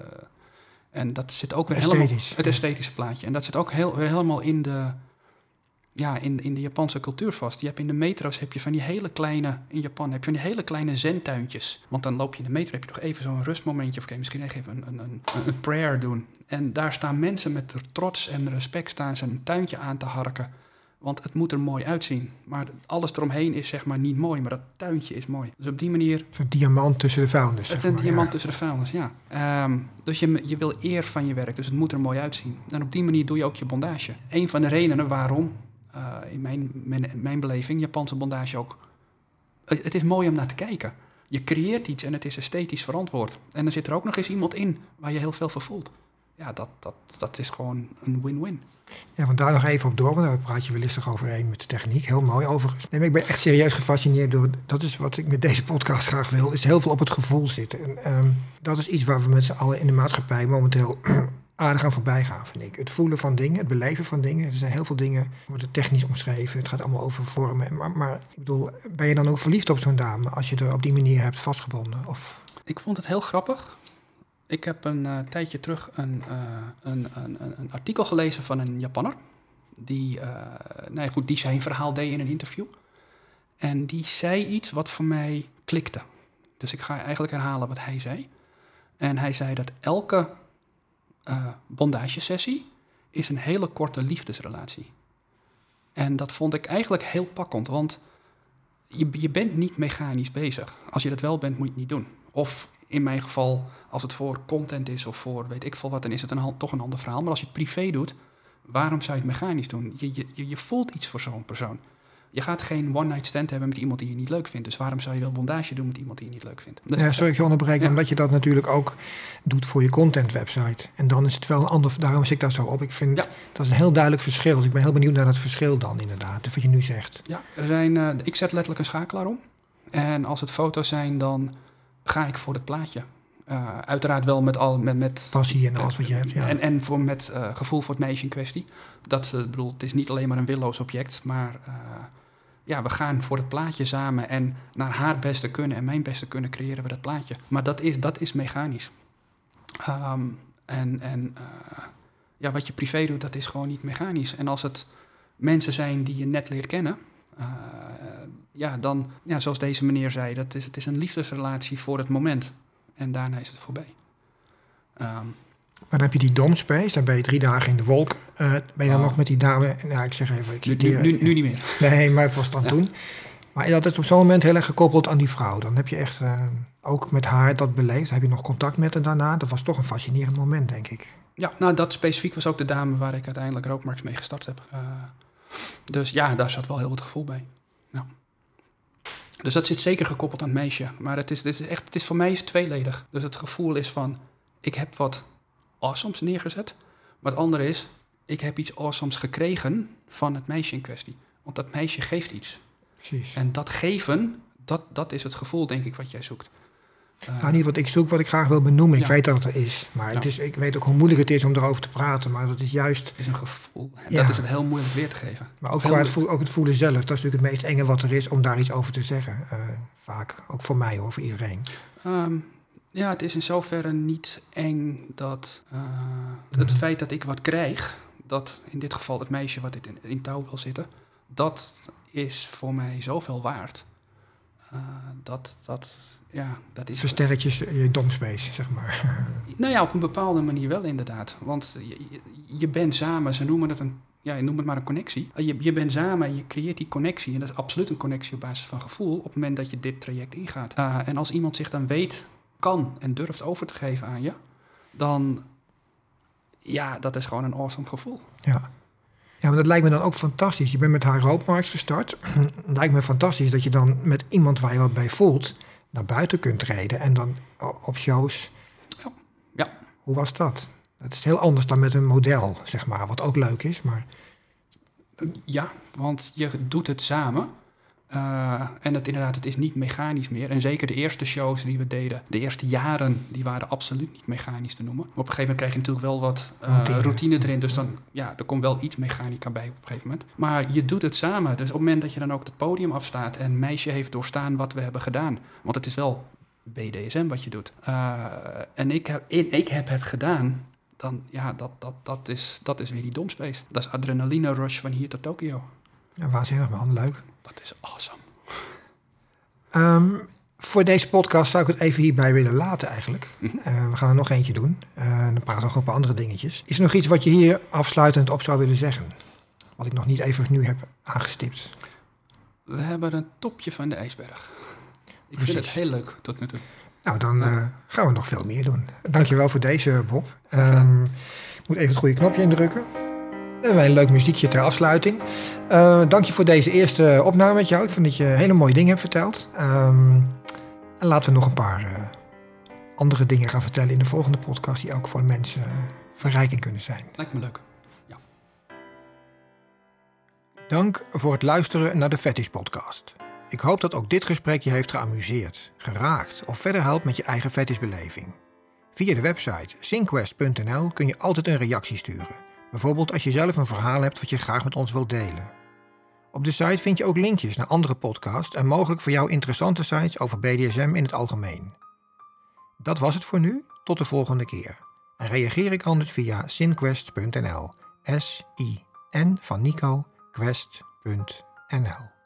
Speaker 2: en dat zit ook weer helemaal... Het esthetische plaatje. En dat zit ook heel, weer helemaal in de... Ja, in, in de Japanse cultuur vast. Je hebt in de metro's heb je van die hele kleine... In Japan heb je van die hele kleine zentuintjes. Want dan loop je in de metro, heb je nog even zo'n rustmomentje... of okay, misschien even een, een, een, een prayer doen. En daar staan mensen met trots en respect... staan ze een tuintje aan te harken. Want het moet er mooi uitzien. Maar alles eromheen is zeg maar niet mooi... maar dat tuintje is mooi. Dus op die manier...
Speaker 1: Zo'n diamant tussen de vuilnis.
Speaker 2: Het is een diamant ja. tussen de vuilnis, ja. Um, dus je, je wil eer van je werk. Dus het moet er mooi uitzien. En op die manier doe je ook je bondage. Een van de redenen waarom... Uh, in mijn, mijn, mijn beleving, Japanse bondage ook. Het, het is mooi om naar te kijken. Je creëert iets en het is esthetisch verantwoord. En dan zit er ook nog eens iemand in waar je heel veel voor voelt. Ja, dat, dat, dat is gewoon een win-win.
Speaker 1: Ja, want daar nog even op door, want daar praat je wel eens toch overheen met de techniek. Heel mooi overigens. Nee, maar ik ben echt serieus gefascineerd door, dat is wat ik met deze podcast graag wil, is heel veel op het gevoel zitten. En um, dat is iets waar we met z'n allen in de maatschappij momenteel... aardig aan voorbij gaan, vind ik. Het voelen van dingen, het beleven van dingen. Er zijn heel veel dingen, worden technisch omschreven. Het gaat allemaal over vormen. Maar, maar ik bedoel, ben je dan ook verliefd op zo'n dame... als je er op die manier hebt vastgebonden? Of?
Speaker 2: Ik vond het heel grappig. Ik heb een uh, tijdje terug een, uh, een, een, een artikel gelezen van een Japanner. Die, uh, nou ja, goed, die zijn verhaal deed in een interview. En die zei iets wat voor mij klikte. Dus ik ga eigenlijk herhalen wat hij zei. En hij zei dat elke... uh, bondagesessie is een hele korte liefdesrelatie. En dat vond ik eigenlijk heel pakkend, want je, je bent niet mechanisch bezig. Als je dat wel bent, moet je het niet doen. Of in mijn geval, als het voor content is of voor weet ik veel wat, dan is het een, toch een ander verhaal. Maar als je het privé doet, waarom zou je het mechanisch doen? Je, je, je voelt iets voor zo'n persoon. Je gaat geen one-night stand hebben met iemand die je niet leuk vindt. Dus waarom zou je wel bondage doen met iemand die je niet leuk vindt? Dus
Speaker 1: ja, sorry, ik je onderbreek,
Speaker 2: ja.
Speaker 1: omdat je dat natuurlijk ook doet voor je content website. En dan is het wel een ander, daarom zit ik daar zo op. Ik vind,
Speaker 2: ja.
Speaker 1: dat is een heel duidelijk verschil. Dus ik ben heel benieuwd naar dat verschil dan inderdaad, wat je nu zegt.
Speaker 2: Ja, er zijn, uh, ik zet letterlijk een schakelaar om. En als het foto's zijn, dan ga ik voor het plaatje. Uh, uiteraard wel met al met, met
Speaker 1: passie en alles wat je hebt. Ja.
Speaker 2: En, en voor, met uh, gevoel voor het meisje in kwestie. Dat, uh, bedoel, het is niet alleen maar een willoos object, maar uh, ja, we gaan voor het plaatje samen en naar haar beste kunnen en mijn beste kunnen creëren we dat plaatje. Maar dat is, dat is mechanisch. Um, en en uh, ja, wat je privé doet, dat is gewoon niet mechanisch. En als het mensen zijn die je net leert kennen, uh, ja, dan, ja, zoals deze meneer zei, dat is, het is een liefdesrelatie voor het moment. En daarna is het voorbij. Um,
Speaker 1: maar dan heb je die domspace, dan ben je drie dagen in de wolk. Uh, ben je dan
Speaker 2: oh.
Speaker 1: nog met die dame... Nou, ik zeg even... Ik
Speaker 2: nu, nu, nu, nu niet meer.
Speaker 1: Nee, maar het was dan ja. toen. Maar dat is op zo'n moment heel erg gekoppeld aan die vrouw. Dan heb je echt uh, ook met haar dat beleefd. Heb je nog contact met haar daarna? Dat was toch een fascinerend moment, denk ik.
Speaker 2: Ja, nou dat specifiek was ook de dame waar ik uiteindelijk Rookmarks mee gestart heb. Uh, dus ja, daar zat wel heel wat gevoel bij. Ja. Dus dat zit zeker gekoppeld aan het meisje. Maar het is, het is, echt, het is voor mij is tweeledig. Dus het gevoel is van, ik heb wat awesomes neergezet. Maar het andere is, ik heb iets awesomes gekregen van het meisje in kwestie. Want dat meisje geeft iets.
Speaker 1: Precies.
Speaker 2: En dat geven, dat, dat is het gevoel, denk ik, wat jij zoekt.
Speaker 1: Uh, nou, niet wat ik zoek, wat ik graag wil benoemen. Ik
Speaker 2: ja.
Speaker 1: weet dat het er is. Maar ja. het is, ik weet ook hoe moeilijk het is om erover te praten. Maar dat is juist...
Speaker 2: Het is een gevoel. En
Speaker 1: ja.
Speaker 2: dat is het heel moeilijk weer te geven.
Speaker 1: Maar ook, het, voel, ook het voelen zelf. Dat is natuurlijk het meest enge wat er is om daar iets over te zeggen. Uh, vaak. Ook voor mij hoor, voor iedereen.
Speaker 2: Um, ja, het is in zoverre niet eng dat uh, het mm. feit dat ik wat krijg, dat in dit geval het meisje wat in, in touw wil zitten, dat is voor mij zoveel waard. Uh, dat, dat, ja, dat is...
Speaker 1: Versterk je, je domspace, zeg maar.
Speaker 2: Nou ja, op een bepaalde manier wel inderdaad. Want je, je, je bent samen, ze noemen het een, ja, noem het maar een connectie. Je, je bent samen en je creëert die connectie. En dat is absoluut een connectie op basis van gevoel op het moment dat je dit traject ingaat. Uh, en als iemand zich dan weet, kan en durft over te geven aan je, dan, ja, dat is gewoon een awesome gevoel.
Speaker 1: Ja. Ja, maar dat lijkt me dan ook fantastisch. Je bent met haar Rookmarks gestart. Het lijkt me fantastisch dat je dan met iemand waar je wat bij voelt naar buiten kunt treden en dan op shows.
Speaker 2: Ja. Ja.
Speaker 1: Hoe was dat? Dat is heel anders dan met een model, zeg maar, wat ook leuk is, maar...
Speaker 2: Ja, want je doet het samen. Uh, en het, inderdaad, het is niet mechanisch meer. En zeker de eerste shows die we deden, de eerste jaren, die waren absoluut niet mechanisch te noemen. Maar op een gegeven moment krijg je natuurlijk wel wat uh, routine. routine erin. Dus dan, ja, er komt wel iets mechanica bij op een gegeven moment. Maar je doet het samen. Dus op het moment dat je dan ook het podium afstaat en meisje heeft doorstaan wat we hebben gedaan. Want het is wel B D S M wat je doet. Uh, en ik heb, ik heb het gedaan. Dan, ja, dat, dat, dat, is, dat is weer die domspace. Dat is adrenaline rush van hier tot Tokio.
Speaker 1: Ja, waanzinnig man, leuk.
Speaker 2: Dat is awesome.
Speaker 1: Um, voor deze podcast zou ik het even hierbij willen laten eigenlijk. Mm-hmm. Uh, we gaan er nog eentje doen. Uh, dan praten we nog op andere dingetjes. Is er nog iets wat je hier afsluitend op zou willen zeggen? Wat ik nog niet even nu heb aangestipt.
Speaker 2: We hebben een topje van de ijsberg. Ik
Speaker 1: Precies.
Speaker 2: vind het heel leuk tot nu toe.
Speaker 1: Nou, dan uh, gaan we nog veel meer doen. Dankjewel voor deze, Bob. Um, ik moet even het goede knopje indrukken. Dan hebben wij een leuk muziekje ter afsluiting. Uh, dank je voor deze eerste opname met jou. Ik vind dat je hele mooie dingen hebt verteld. Um, en laten we nog een paar uh, andere dingen gaan vertellen in de volgende podcast, die ook voor mensen uh, verrijking kunnen zijn.
Speaker 2: Lijkt me leuk. Ja.
Speaker 1: Dank voor het luisteren naar de Fetish Podcast. Ik hoop dat ook dit gesprek je heeft geamuseerd, geraakt of verder helpt met je eigen fetishbeleving. Via de website synquest punt n l kun je altijd een reactie sturen. Bijvoorbeeld als je zelf een verhaal hebt wat je graag met ons wilt delen. Op de site vind je ook linkjes naar andere podcasts en mogelijk voor jou interessante sites over B D S M in het algemeen. Dat was het voor nu, tot de volgende keer. En reageer ik anders via synquest punt n l. S I N van Nico, quest punt n l.